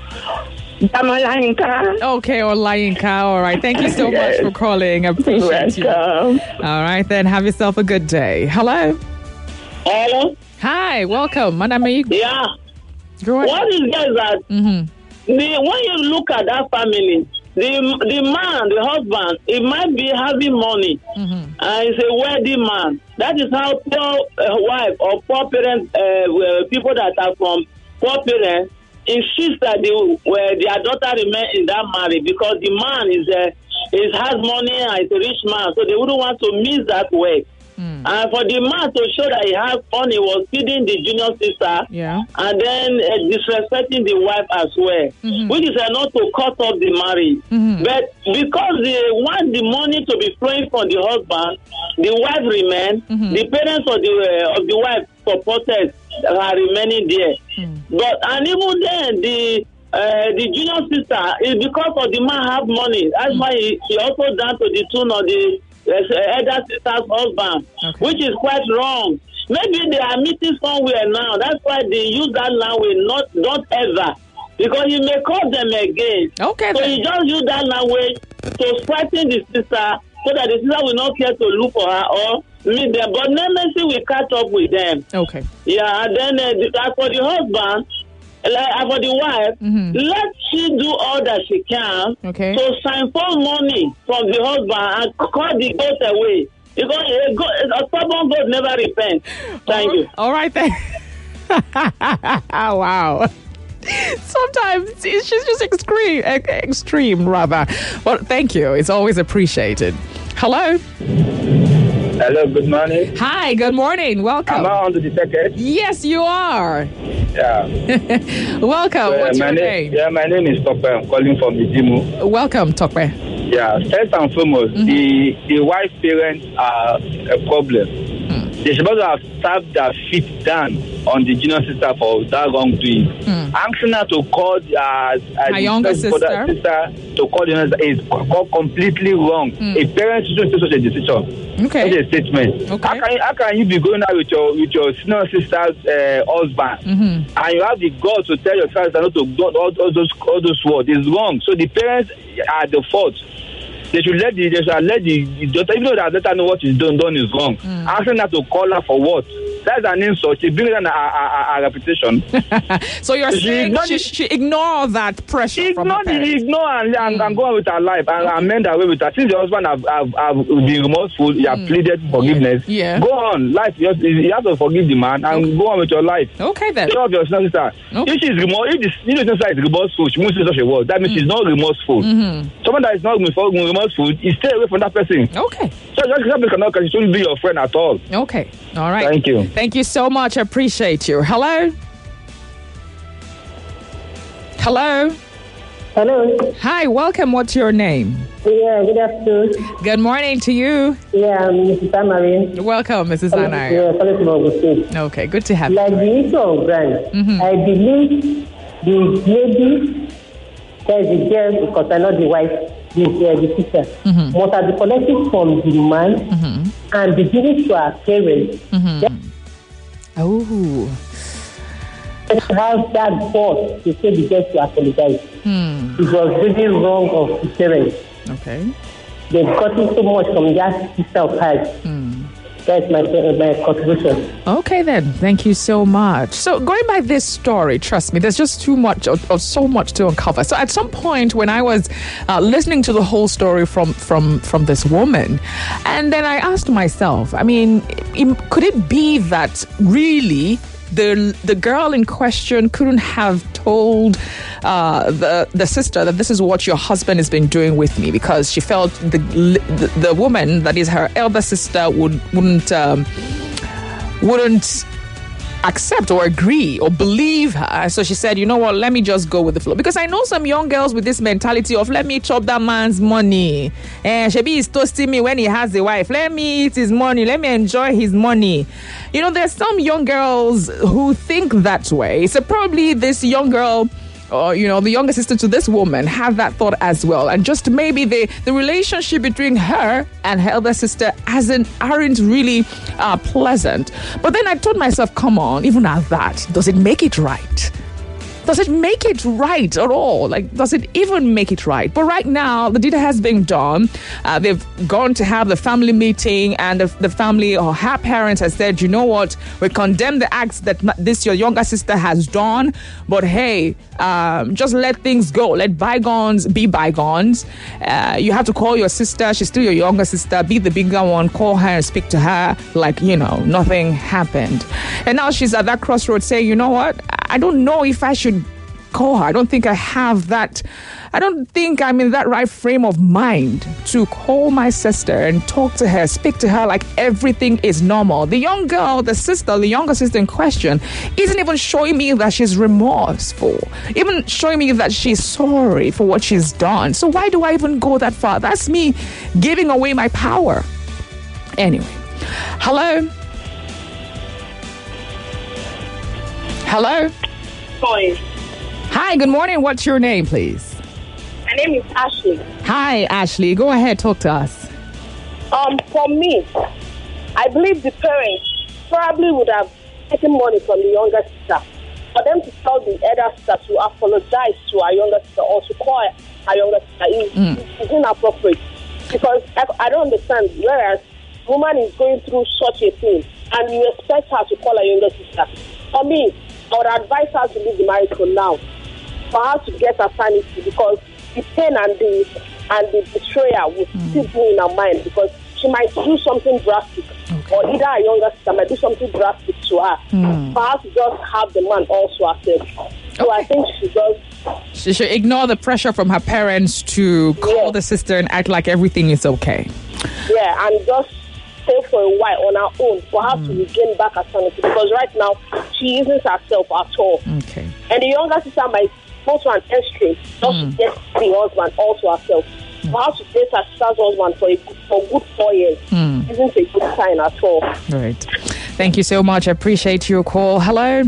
[SPEAKER 2] Okay, or Lainka. All right. Thank you so yes. much for calling. I appreciate you. All right, then. Have yourself a good day. Hello.
[SPEAKER 11] Hello.
[SPEAKER 2] Hi, welcome. Madam Igbo.
[SPEAKER 11] Yeah.
[SPEAKER 2] Go ahead.
[SPEAKER 11] What is there is that
[SPEAKER 2] Mm-hmm.
[SPEAKER 11] the, when you look at that family, the the man, the husband, it might be having money.
[SPEAKER 2] Mm-hmm.
[SPEAKER 11] Uh, he's a wealthy man. That is how poor uh, wife or poor parents, uh, uh, people that are from poor parents, insist that they, uh, their daughter remain in that marriage because the man is uh, is has money and is a rich man, so they wouldn't want to miss that way. Mm. And for the man to show that he has money, was feeding the junior sister,
[SPEAKER 2] yeah,
[SPEAKER 11] and then uh, disrespecting the wife as well, mm-hmm. which is enough to cut off the marriage. Mm-hmm. But because they want the money to be flowing from the husband, the wife remain. Mm-hmm. The parents of the uh, of the wife supported are remaining there. Mm. But and even then the. Uh, the junior sister is because of the man have money. That's mm. why he, he also down to the tune of the uh, elder sister's husband, okay. which is quite wrong. Maybe they are meeting somewhere now. That's why they use that language, not not ever, because he may call them again.
[SPEAKER 2] Okay.
[SPEAKER 11] So then. He just use that language to threaten the sister, so that the sister will not care to look for her or meet them. But nemesis will catch up with them.
[SPEAKER 2] Okay.
[SPEAKER 11] Yeah, and then uh, as for the husband. Like for the wife, mm-hmm. let she do all that she can
[SPEAKER 2] okay.
[SPEAKER 11] to siphon money from the husband and call the goat away. Because a, goat, a stubborn goat never repents. Thank
[SPEAKER 2] all,
[SPEAKER 11] you.
[SPEAKER 2] All right, then. Wow. Sometimes she's just extreme, extreme rather. Well, thank you. It's always appreciated. Hello.
[SPEAKER 19] Hello, good morning.
[SPEAKER 2] Hi, good morning. Welcome.
[SPEAKER 19] Am I on to the second?
[SPEAKER 2] Yes, you are.
[SPEAKER 19] Yeah.
[SPEAKER 2] Welcome.
[SPEAKER 19] Uh,
[SPEAKER 2] What's
[SPEAKER 19] my
[SPEAKER 2] your
[SPEAKER 19] name,
[SPEAKER 2] name?
[SPEAKER 19] Yeah, my name is Tokpe. I'm calling from Ijimu.
[SPEAKER 2] Welcome, Tokpe.
[SPEAKER 19] Yeah, first and foremost, mm-hmm. the, the wife parents are a problem. Mm. They should also have stabbed their feet down on the junior sister for that wrongdoing. Mm. Asking her to call uh,
[SPEAKER 2] a younger sister.
[SPEAKER 19] sister to call the younger is completely wrong. Mm. A parent shouldn't take such a decision.
[SPEAKER 2] Okay.
[SPEAKER 19] Such a statement.
[SPEAKER 2] Okay.
[SPEAKER 19] How can, how can you be going out with your with your senior sister's uh, husband, mm-hmm. and you have the guts to tell your sister not to do all, all those all those words? It's wrong. So the parents are the fault. They should let the they should let the, the daughter, even though that daughter know what is done done is wrong. Mm. Asking her to call her for what? That's an insult. She brings down our reputation.
[SPEAKER 2] So you're
[SPEAKER 19] she
[SPEAKER 2] saying
[SPEAKER 19] ignore
[SPEAKER 2] she, she ignore that pressure
[SPEAKER 19] ignore
[SPEAKER 2] from her parents.
[SPEAKER 19] Ignore and, and,
[SPEAKER 2] mm.
[SPEAKER 19] and go on with her life and okay. amend her way with her. Since the husband have, have, have been remorseful, he mm. have pleaded forgiveness.
[SPEAKER 2] Yeah. Yeah.
[SPEAKER 19] Go on. Life, you have, you have to forgive the man and okay. go on with your life.
[SPEAKER 2] Okay then.
[SPEAKER 19] Take off your sister. Okay. If she's remorse, if the sister is remorseful, she must say such a word. That means mm. she's not remorseful. Mm-hmm. Someone that is not remorseful, is stay away from that person.
[SPEAKER 2] Okay.
[SPEAKER 19] So just because cannot, she shouldn't be your friend at all.
[SPEAKER 2] Okay. All right.
[SPEAKER 19] Thank you.
[SPEAKER 2] Thank you so much. I appreciate you. Hello? Hello?
[SPEAKER 20] Hello.
[SPEAKER 2] Hi, welcome. What's your name?
[SPEAKER 20] Yeah, good afternoon.
[SPEAKER 2] Good morning to you.
[SPEAKER 20] Yeah, I'm Missus Amarin.
[SPEAKER 2] Welcome, Missus Anaya.
[SPEAKER 20] Yeah, calling from Augustine.
[SPEAKER 2] Okay, good to have you.
[SPEAKER 20] Like the issue of grant, mm-hmm. I believe the lady, that is the girl, because I know the wife, the, uh, the sister, mm-hmm. must have been collected from the man mm-hmm. and be given to her parents.
[SPEAKER 2] Mm-hmm. Oh.
[SPEAKER 20] Have that boss to say the girl to apologize.
[SPEAKER 2] Hmm.
[SPEAKER 20] It was really wrong of the parents.
[SPEAKER 2] Okay.
[SPEAKER 20] They've gotten so much from that sister of hers.
[SPEAKER 2] Hmm.
[SPEAKER 20] That's my, uh, my contribution.
[SPEAKER 2] Okay then, thank you so much. So going by this story, trust me, there's just too much or, or so much to uncover. So at some point when I was uh, listening to the whole story from, from, from this woman, and then I asked myself, I mean, it, could it be that really the the girl in question couldn't have told uh, the the sister that this is what your husband has been doing with me, because she felt the the, the woman, that is her elder sister, would wouldn't um, wouldn't accept or agree or believe her. So she said, you know what, let me just go with the flow. Because I know some young girls with this mentality of, let me chop that man's money. And Shebi is toasting me when he has a wife. Let me eat his money. Let me enjoy his money. You know, there's some young girls who think that way. So probably this young girl, or, you know, the younger sister to this woman had that thought as well. And just maybe the, the relationship between her and her elder sister hasn't, aren't really uh, pleasant. But then I told myself, come on, even at that, does it make it right? does it make it right at all? Like, does it even make it right? But right now, the deed has been done. Uh, they've gone to have the family meeting, and the, the family or her parents has said, you know what, we condemn the acts that this your younger sister has done, but hey, um, just let things go. Let bygones be bygones. Uh, you have to call your sister. She's still your younger sister. Be the bigger one. Call her and speak to her like, you know, nothing happened. And now she's at that crossroads saying, you know what, I don't know if I should call her. I don't think I have that. I don't think I'm in that right frame of mind to call my sister and talk to her, speak to her like everything is normal. The young girl, the sister, the younger sister in question, isn't even showing me that she's remorseful, even showing me that she's sorry for what she's done. So why do I even go that far? That's me giving away my power. Anyway, hello? Hello?
[SPEAKER 9] Hi.
[SPEAKER 2] Hi, good morning. What's your name, please?
[SPEAKER 9] My name is Ashley.
[SPEAKER 2] Hi, Ashley. Go ahead, talk to us.
[SPEAKER 9] Um, for me, I believe the parents probably would have taken money from the younger sister for them to tell the elder sister to apologize to our younger sister or to call our younger sister is, mm. is inappropriate. Because I, I don't understand, whereas woman is going through such a thing and you expect her to call her younger sister. For me, I would advise her to leave the marriage for now, for her to get her sanity, because the pain and the and the betrayal will mm. still be in her mind, because she might do something drastic, okay. or either her younger sister might do something drastic to her. Mm. For her to just have the man also herself. So okay. I think she does.
[SPEAKER 2] She should ignore the pressure from her parents to call yeah. the sister and act like everything is okay.
[SPEAKER 9] Yeah, and just stay for a while on her own for her mm. to regain back her sanity, because right now she isn't herself at all.
[SPEAKER 2] Okay.
[SPEAKER 9] And the younger sister might go to an extreme just mm. to get the husband all to herself. Mm. For her to date her sister's husband for a good, for good four years mm. isn't a good sign at all.
[SPEAKER 2] Right. Thank you so much. I appreciate your call. Hello.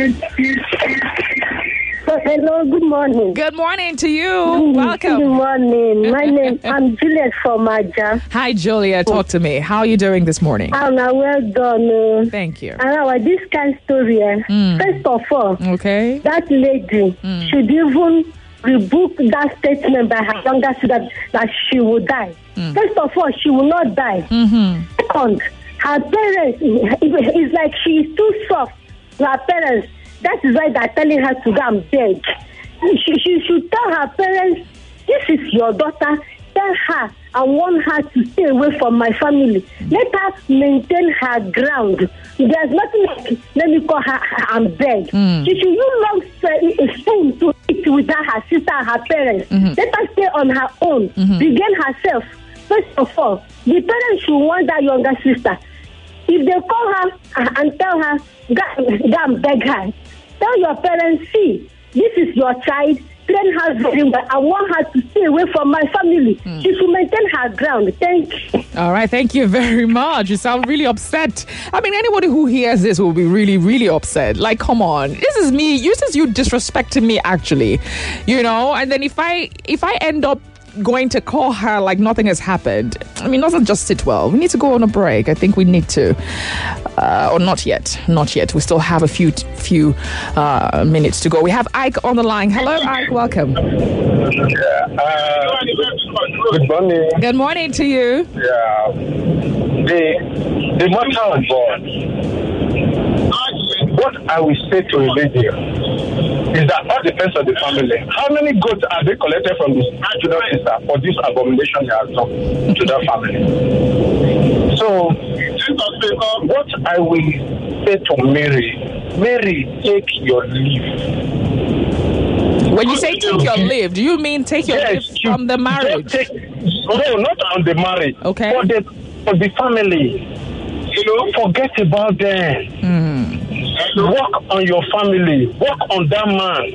[SPEAKER 20] Hello, good morning.
[SPEAKER 2] Good morning to you. Welcome.
[SPEAKER 20] Good morning. My name I'm Juliet from Aja.
[SPEAKER 2] Hi, Julia. Talk to me. How are you doing this morning?
[SPEAKER 20] I'm well done. Uh,
[SPEAKER 2] Thank you.
[SPEAKER 20] And our this kind of story. Uh, mm. First of all,
[SPEAKER 2] okay,
[SPEAKER 20] that lady mm. should even rebuke that statement by her younger sister that, that she will die. Mm. First of all, she will not die.
[SPEAKER 2] Mm-hmm.
[SPEAKER 20] Second, her parents, it's like she is too soft to her parents. That is why they're telling her to go and beg. She, she should tell her parents, this is your daughter. Tell her and want her to stay away from my family. Let her maintain her ground. There's nothing like, let me call her and beg. Mm. She should use long a spoon to eat with her, her sister and her parents. Mm-hmm. Let her stay on her own. Mm-hmm. Regain herself. First of all, the parents should want that younger sister. If they call her and tell her, go, go and beg her, tell your parents, see, this is your child, train her very well. I want her to stay away from my family. Mm. She should maintain her ground. Thank you.
[SPEAKER 2] All right, thank you very much. You sound really upset. I mean, anybody who hears this will be really, really upset. Like, come on. This is me. This is you disrespecting me, actually. You know, and then if I if I end up going to call her like nothing has happened, I mean, doesn't just sit well. We need to go on a break. I think we need to, uh, or not yet, not yet. We still have a few few uh, minutes to go. We have Ike on the line. Hello, Ike. Welcome.
[SPEAKER 8] Yeah. Uh, good morning.
[SPEAKER 2] Good morning to you.
[SPEAKER 8] Yeah. The the matter of God. What I will say to a lady is that all depends on the family. How many goats are they collected from the junior sister for this abomination you have done to that family? So, what I will say to Mary, Mary, take your leave.
[SPEAKER 2] When you say take your leave, do you mean take your yes, leave from the marriage?
[SPEAKER 8] Take, no, not on the marriage.
[SPEAKER 2] Okay.
[SPEAKER 8] For the, for the family. You know, forget about them.
[SPEAKER 2] Mm.
[SPEAKER 8] Work on your family. Work on that man.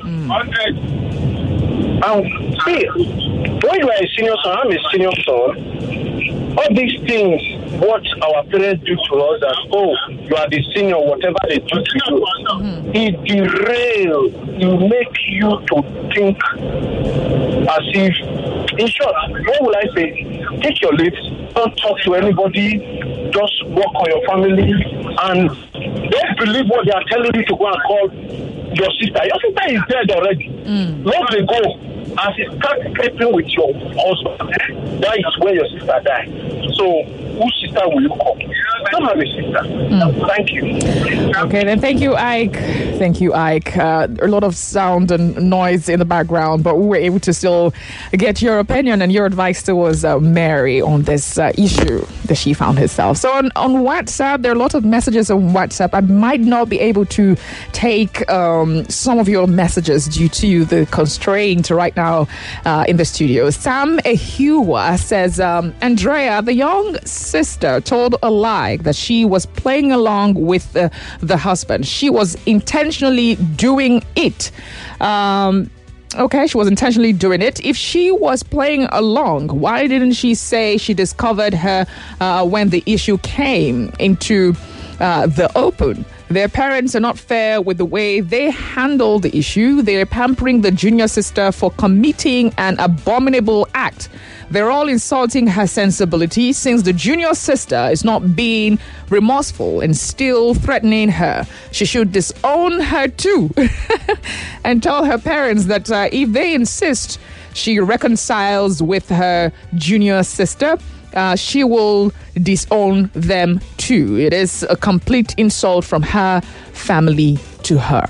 [SPEAKER 2] Mm.
[SPEAKER 8] And see, when you are a senior son, I'm a senior son. All these things, what our parents do to us, that oh, you are the senior, whatever they do to you, mm-hmm. it derails. It make you to think as if, in short, what will I say? Take your leave. Don't talk to anybody. Just work on your family and don't believe what they are telling you to go and call your sister. Your sister is dead already.
[SPEAKER 2] Mm.
[SPEAKER 8] Long ago, as you start sleeping with your husband, that is when your sister died. So, whose sister will you call? Don't have a sister.
[SPEAKER 2] Mm.
[SPEAKER 8] Thank you.
[SPEAKER 2] Okay, then thank you, Ike. Thank you, Ike. Uh, a lot of sound and noise in the background, but we were able to still get your opinion and your advice towards uh, Mary on this uh, issue that she found herself. So on, on WhatsApp, there are a lot of messages on WhatsApp. I might not be able to take um, some of your messages due to the constraint right now uh, in the studio. Sam Ehua says, um, Andrea, the young sister told a lie that she was playing along with uh, the husband. She was intentionally doing it. Um, okay, she was intentionally doing it. If she was playing along, why didn't she say she discovered her uh, when the issue came into uh, the open? Their parents are not fair with the way they handle the issue. They're pampering the junior sister for committing an abominable act. They're all insulting her sensibility since the junior sister is not being remorseful and still threatening her. She should disown her too and tell her parents that uh, if they insist she reconciles with her junior sister, Uh, she will disown them too. It is a complete insult from her family to her.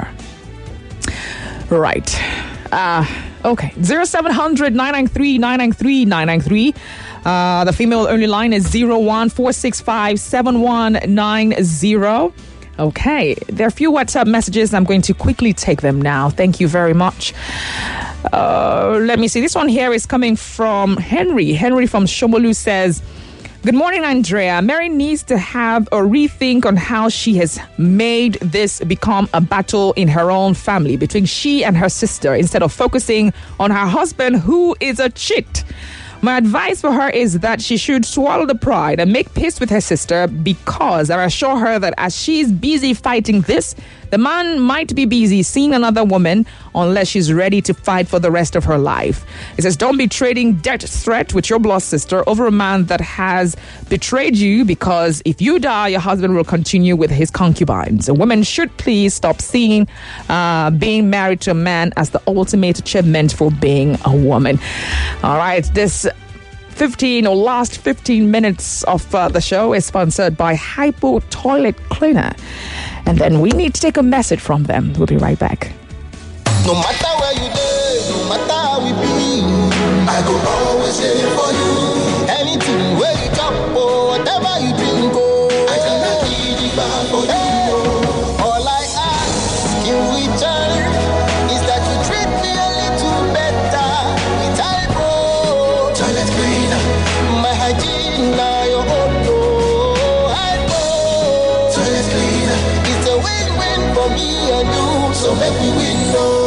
[SPEAKER 2] Right. Uh, okay. zero seven hundred nine nine three nine nine three nine nine three. Uh, the female only line is zero one four six five seven one nine zero. Okay. There are a few WhatsApp messages. I'm going to quickly take them now. Thank you very much. Uh, let me see. This one here is coming from Henry. Henry from Shomolu says, good morning, Andrea. Mary needs to have a rethink on how she has made this become a battle in her own family between she and her sister instead of focusing on her husband, who is a cheat. My advice for her is that she should swallow the pride and make peace with her sister, because I assure her that as she's busy fighting this, the man might be busy seeing another woman unless she's ready to fight for the rest of her life. It says, don't be trading death threat with your blood sister over a man that has betrayed you, because if you die, your husband will continue with his concubines. And women should please stop seeing uh, being married to a man as the ultimate achievement for being a woman. All right, this fifteen or last fifteen minutes of uh, the show is sponsored by Hypo Toilet Cleaner. And then we need to take a message from them. We'll be right back.
[SPEAKER 6] No matter where you live, no matter how we be, I go always there for you. Anything where you chop or whatever you drink, oh, I cannot keep it back for you. All I ask in return is that you treat me a little better. With Hypo Toilet Cleaner, my hygiene now your own. Oh, Hypo Toilet Cleaner, it's a win-win for me and you. So make me win, no.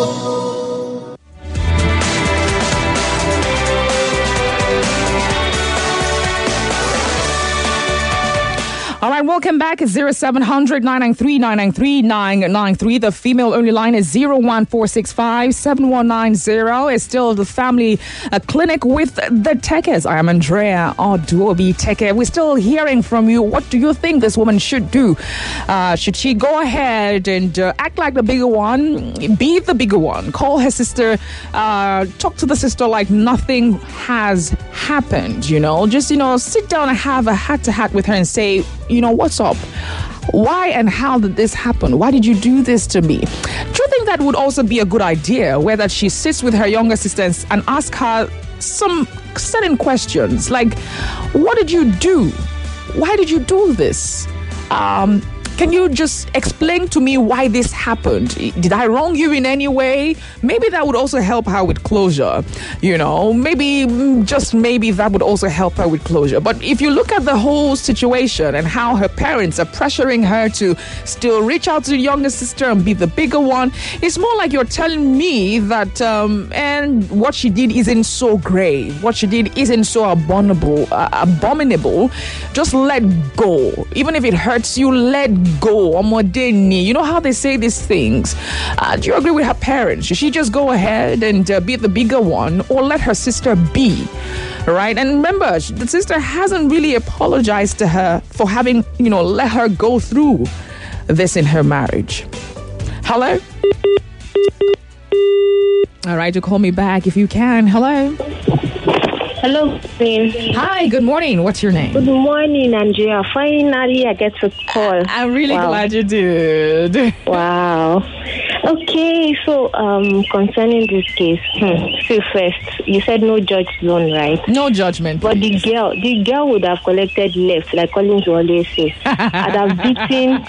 [SPEAKER 2] All right, welcome back. It's zero seven hundred nine nine three nine nine three nine nine three. The female only line is zero one four six five seven one nine zero. It's still the family uh, clinic with the Techers. I am Andrea Oduobi Teke. We're still hearing from you. What do you think this woman should do? Uh, should she go ahead and uh, act like the bigger one? Be the bigger one. Call her sister. Uh, talk to the sister like nothing has happened, you know? Just, you know, sit down and have a hat-to-hat with her and say, you know, what's up? Why and how did this happen? Why did you do this to me? Do you think that would also be a good idea, where that she sits with her younger sisters and ask her some certain questions, like, what did you do? Why did you do this? Um, can you just explain to me why this happened? Did I wrong you in any way? Maybe that would also help her with closure. You know, maybe, just maybe that would also help her with closure. But if you look at the whole situation and how her parents are pressuring her to still reach out to the younger sister and be the bigger one, it's more like you're telling me that, um, and what she did isn't so grave. What she did isn't so abominable. Uh, abominable. Just let go. Even if it hurts you, let go. You know how they say these things. Uh, do you agree with her parents? Should she just go ahead and uh, be the bigger one, or let her sister be? Right? And remember, the sister hasn't really apologized to her for having, you know, let her go through this in her marriage. Hello? All right, you call me back if you can. Hello?
[SPEAKER 21] Hello, Queen.
[SPEAKER 2] Hi, good morning. What's your name?
[SPEAKER 21] Good morning, Andrea. Finally, I get to call.
[SPEAKER 2] I'm really
[SPEAKER 21] Wow.
[SPEAKER 2] glad you did.
[SPEAKER 21] Wow. Okay, so um, concerning this case, hmm, see first, you said no judge zone, right?
[SPEAKER 2] No judgment.
[SPEAKER 21] But the girl, the girl would have collected left, like Collins always says. I'd have beaten.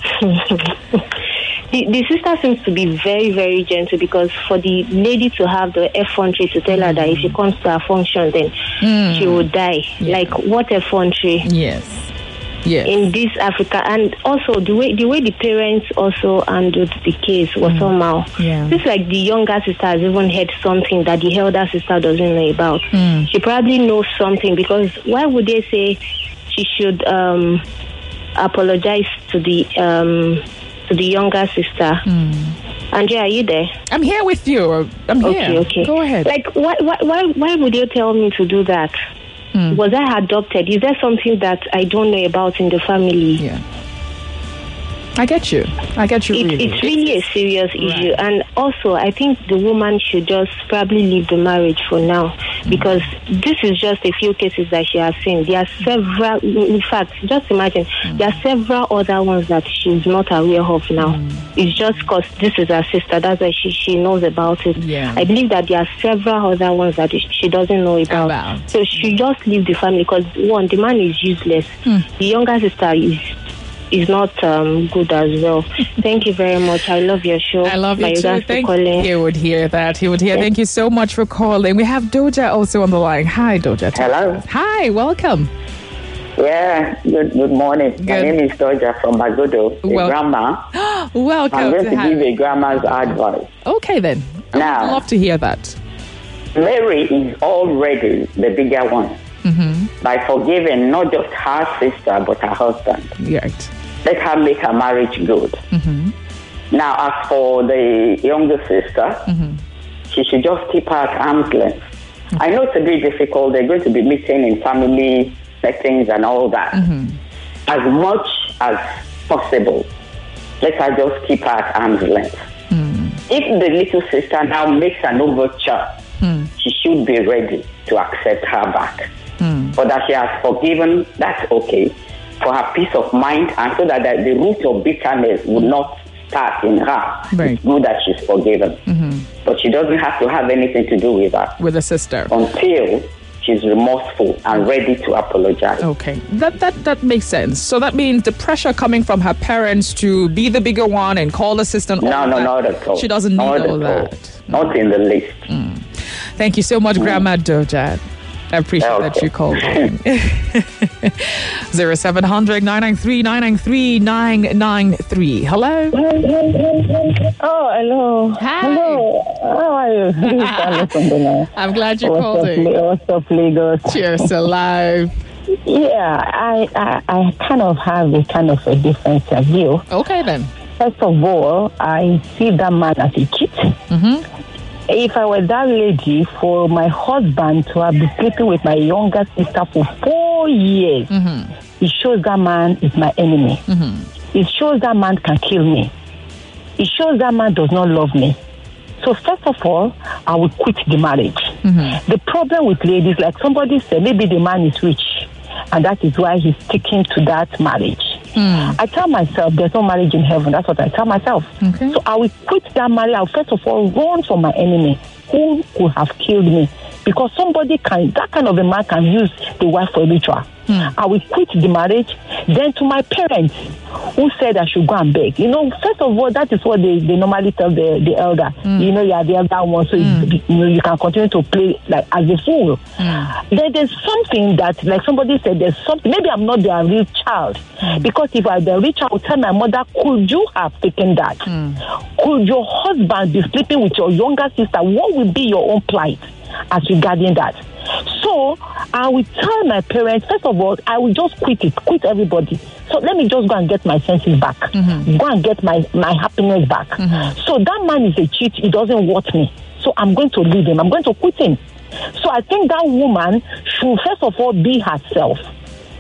[SPEAKER 21] The, the sister seems to be very, very gentle because for the lady to have the effrontery to tell her that if she comes to her function, then
[SPEAKER 2] Mm.
[SPEAKER 21] she will die. Like, what effrontery?
[SPEAKER 2] Yes. Yes.
[SPEAKER 21] In this Africa, and also the way the way the parents also handled the case was
[SPEAKER 2] Mm.
[SPEAKER 21] somehow.
[SPEAKER 2] Yeah.
[SPEAKER 21] It's like the younger sister has even heard something that the elder sister doesn't know about.
[SPEAKER 2] Mm.
[SPEAKER 21] She probably knows something because why would they say she should um, apologize to the um, to the younger sister? Andrea, are you there?
[SPEAKER 2] I'm here with you. I'm here.
[SPEAKER 21] Okay, okay.
[SPEAKER 2] Go ahead.
[SPEAKER 21] Like, why, why, why, why would you tell me to do that? Was I adopted? Is there something that I don't know about in the family?
[SPEAKER 2] Yeah. I get you. I get you.
[SPEAKER 21] It,
[SPEAKER 2] really.
[SPEAKER 21] It's really a serious issue. And also, I think the woman should just probably leave the marriage for now because this is just a few cases that she has seen. There are several, in fact, just imagine, there are several other ones that she's not aware of now. It's just because this is her sister. That's why she, she knows about it.
[SPEAKER 2] Yeah.
[SPEAKER 21] I believe that there are several other ones that she doesn't know about.
[SPEAKER 2] About.
[SPEAKER 21] So she just leave the family because, one, the man is useless. The younger sister is is not um, good as well. Thank you very much. I love your show.
[SPEAKER 2] I love
[SPEAKER 21] My
[SPEAKER 2] you too.
[SPEAKER 21] regards to
[SPEAKER 2] Thank
[SPEAKER 21] calling.
[SPEAKER 2] He would hear that. He would hear.
[SPEAKER 21] Yes.
[SPEAKER 2] Thank you so much for calling. We have Doja also on the line. Hi, Doja.
[SPEAKER 22] Hello.
[SPEAKER 2] Hi, welcome.
[SPEAKER 22] Yeah, good good morning. My name is Doja from Magodo, a
[SPEAKER 2] Wel-
[SPEAKER 22] grandma.
[SPEAKER 2] Welcome.
[SPEAKER 22] I'm going
[SPEAKER 2] to
[SPEAKER 22] to
[SPEAKER 2] have-
[SPEAKER 22] give a grandma's advice.
[SPEAKER 2] Okay, then. I
[SPEAKER 22] Now-
[SPEAKER 2] would love to hear that.
[SPEAKER 22] Mary is already the bigger one
[SPEAKER 2] Mm-hmm.
[SPEAKER 22] by forgiving not just her sister but her husband.
[SPEAKER 2] Right.
[SPEAKER 22] Let her make her marriage good.
[SPEAKER 2] Mm-hmm.
[SPEAKER 22] Now, as for the younger sister,
[SPEAKER 2] Mm-hmm.
[SPEAKER 22] she should just keep her at arm's length. I know it's a bit difficult. They're going to be meeting in family settings and all that.
[SPEAKER 2] Mm-hmm.
[SPEAKER 22] As much as possible, let her just keep her at arm's length. If the little sister now makes an overture, she should be ready to accept her back. But that she has forgiven, that's okay. For her peace of mind and so that the, the root of bitterness would not start in her.
[SPEAKER 2] Right.
[SPEAKER 22] It's good that she's forgiven.
[SPEAKER 2] Mm-hmm.
[SPEAKER 22] But she doesn't have to have anything to do with that
[SPEAKER 2] With a sister.
[SPEAKER 22] until she's remorseful and ready to apologize.
[SPEAKER 2] Okay, that that that makes sense. So that means the pressure coming from her parents to be the bigger one and call the sister. and
[SPEAKER 22] No,
[SPEAKER 2] all
[SPEAKER 22] no,
[SPEAKER 2] that,
[SPEAKER 22] not at all.
[SPEAKER 2] She doesn't need
[SPEAKER 22] Not
[SPEAKER 2] all
[SPEAKER 22] at all.
[SPEAKER 2] that.
[SPEAKER 22] Not in the least.
[SPEAKER 2] Thank you so much, Grandma Doja. I appreciate that you called. Zero seven hundred nine nine three nine nine three nine nine three. Hello.
[SPEAKER 23] Oh, hello.
[SPEAKER 2] Hi.
[SPEAKER 23] Hello. How are you? This is Carlos from Ghana.
[SPEAKER 2] I'm glad you
[SPEAKER 23] What's
[SPEAKER 2] called
[SPEAKER 23] up,
[SPEAKER 2] in.
[SPEAKER 23] La- What's up, Lagos?
[SPEAKER 2] Cheers to life.
[SPEAKER 23] Yeah, I, I I kind of have a kind of a different uh, view.
[SPEAKER 2] Okay, then.
[SPEAKER 23] First of all, I see that man as a cheat.
[SPEAKER 2] Mm-hmm.
[SPEAKER 23] If I were that lady, for my husband to have been sleeping with my younger sister for four years, it shows that man is my enemy. It shows that man can kill me. It shows that man does not love me. So first of all, I will quit the marriage. The problem with ladies, like somebody said, maybe the man is rich, and that is why he's sticking to that marriage. I tell myself there's no marriage in heaven. That's what I tell myself.
[SPEAKER 2] Okay.
[SPEAKER 23] So I will quit that marriage. I'll first of all run from my enemy who could have killed me. Because somebody can, that kind of a man can use the wife for a ritual. I will quit the marriage. Then to my parents who said I should go and beg. You know, first of all, that is what they, they normally tell the, the elder. You know, you are the elder one, so you, you know you can continue to play like as a fool. Then there's something that, like somebody said, there's something. Maybe I'm not their real child, because if I the rich, I would tell my mother, could you have taken that? Could your husband be sleeping with your younger sister? What would be your own plight as regarding that? So I will tell my parents, first of all, I will just quit it, quit everybody. So let me just go and get my senses back, go and get my, my happiness back. So that man is a cheat, he doesn't want me. So I'm going to leave him, I'm going to quit him. So I think that woman should first of all be herself.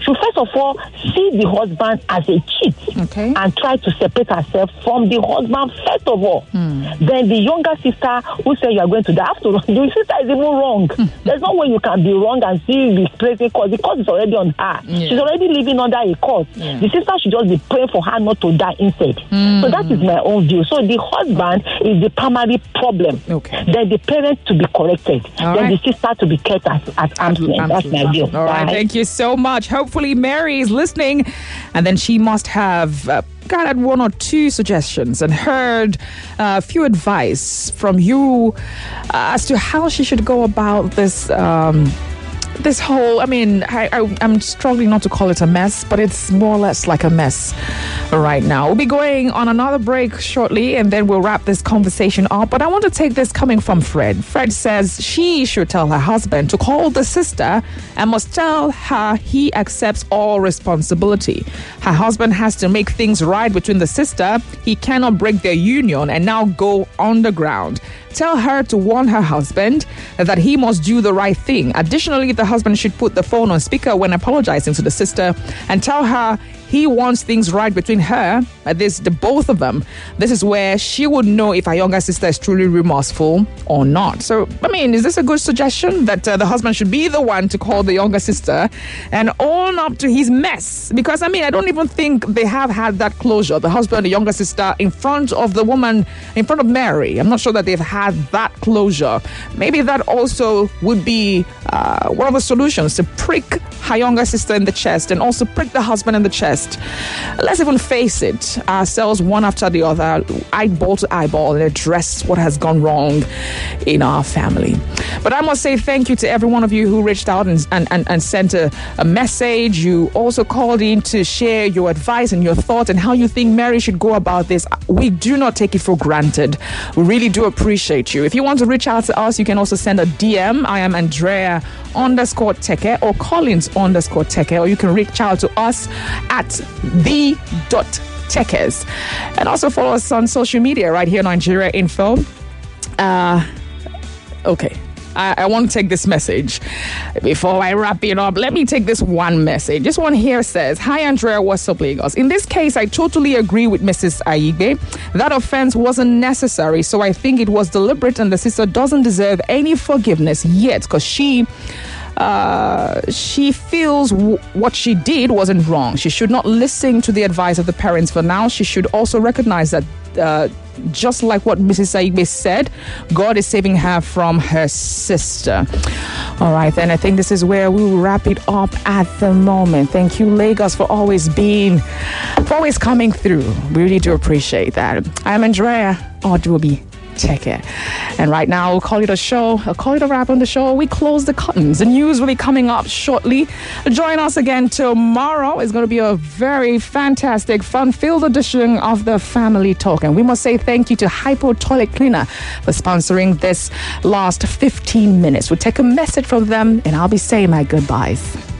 [SPEAKER 23] should first of all see the husband as a cheat
[SPEAKER 2] okay.
[SPEAKER 23] and try to separate herself from the husband first of all.
[SPEAKER 2] Hmm.
[SPEAKER 23] Then the younger sister who said you are going to die, after all, the sister is even wrong. Hmm. There's no way you can be wrong and see the praising cause. The cause is already on her.
[SPEAKER 2] Yeah.
[SPEAKER 23] She's already living under a cause.
[SPEAKER 2] Yeah.
[SPEAKER 23] The sister should just be praying for her not to die instead.
[SPEAKER 2] Hmm.
[SPEAKER 23] So that is my own view. So the husband is the primary problem.
[SPEAKER 2] Okay.
[SPEAKER 23] Then the parents to be corrected.
[SPEAKER 2] All
[SPEAKER 23] then
[SPEAKER 2] right.
[SPEAKER 23] the sister to be kept at, at arm's length. That's my view.
[SPEAKER 2] All right,
[SPEAKER 23] Bye.
[SPEAKER 2] thank you so much. Hopefully Mary is listening, and then she must have uh, gathered one or two suggestions and heard a uh, few advice from you uh, as to how she should go about this um, this whole, I mean, I, I, I'm struggling not to call it a mess, but it's more or less like a mess right now. We'll be going on another break shortly, and then we'll wrap this conversation up. But I want to take this coming from Fred. Fred says she should tell her husband to call the sister and must tell her he accepts all responsibility. Her husband has to make things right between the sister. He cannot break their union and now go underground. Tell her to warn her husband that he must do the right thing. Additionally, the husband should put the phone on speaker when apologizing to the sister and tell her he wants things right between her, this the both of them. This is where she would know if her younger sister is truly remorseful or not. So, I mean, is this a good suggestion that uh, the husband should be the one to call the younger sister and own up to his mess? Because, I mean, I don't even think they have had that closure, the husband and the younger sister, in front of the woman, in front of Mary. I'm not sure that they've had that closure. Maybe that also would be uh, one of the solutions, to prick her younger sister in the chest and also prick the husband in the chest. Let's even face it, ourselves one after the other, eyeball to eyeball, and address what has gone wrong in our family. But I must say thank you to every one of you who reached out and, and, and, and sent a, a message. You also called in to share your advice and your thoughts and how you think Mary should go about this. We do not take it for granted. We really do appreciate you. If you want to reach out to us, you can also send a D M. I am Andrea underscore Teke or Collins underscore Teke, or you can reach out to us at the dot Tekers. And also follow us on social media right here, Nigeria Info. Uh, okay. I, I want to take this message before I wrap it up. Let me take this one message. This one here says, "Hi Andrea, what's up, Lagos? In this case, I totally agree with Missus Aigbe. That offense wasn't necessary, so I think it was deliberate, and the sister doesn't deserve any forgiveness yet because she Uh, she feels w- what she did wasn't wrong. She should not listen to the advice of the parents for now. She should also recognize that uh, just like what Missus Aigbe said, God is saving her from her sister." All right, then I think this is where we will wrap it up at the moment. Thank you, Lagos, for always being, for always coming through. We really do appreciate that. I'm Andrea Oduobi. Check it. And right now, we'll call it a show. I'll call it a wrap on the show. We close the curtains. The news will be coming up shortly. Join us again tomorrow. It's going to be a very fantastic, fun-filled edition of the Family Talk. And we must say thank you to Hypo Toilet Cleaner for sponsoring this last fifteen minutes. We'll take a message from them, and I'll be saying my goodbyes.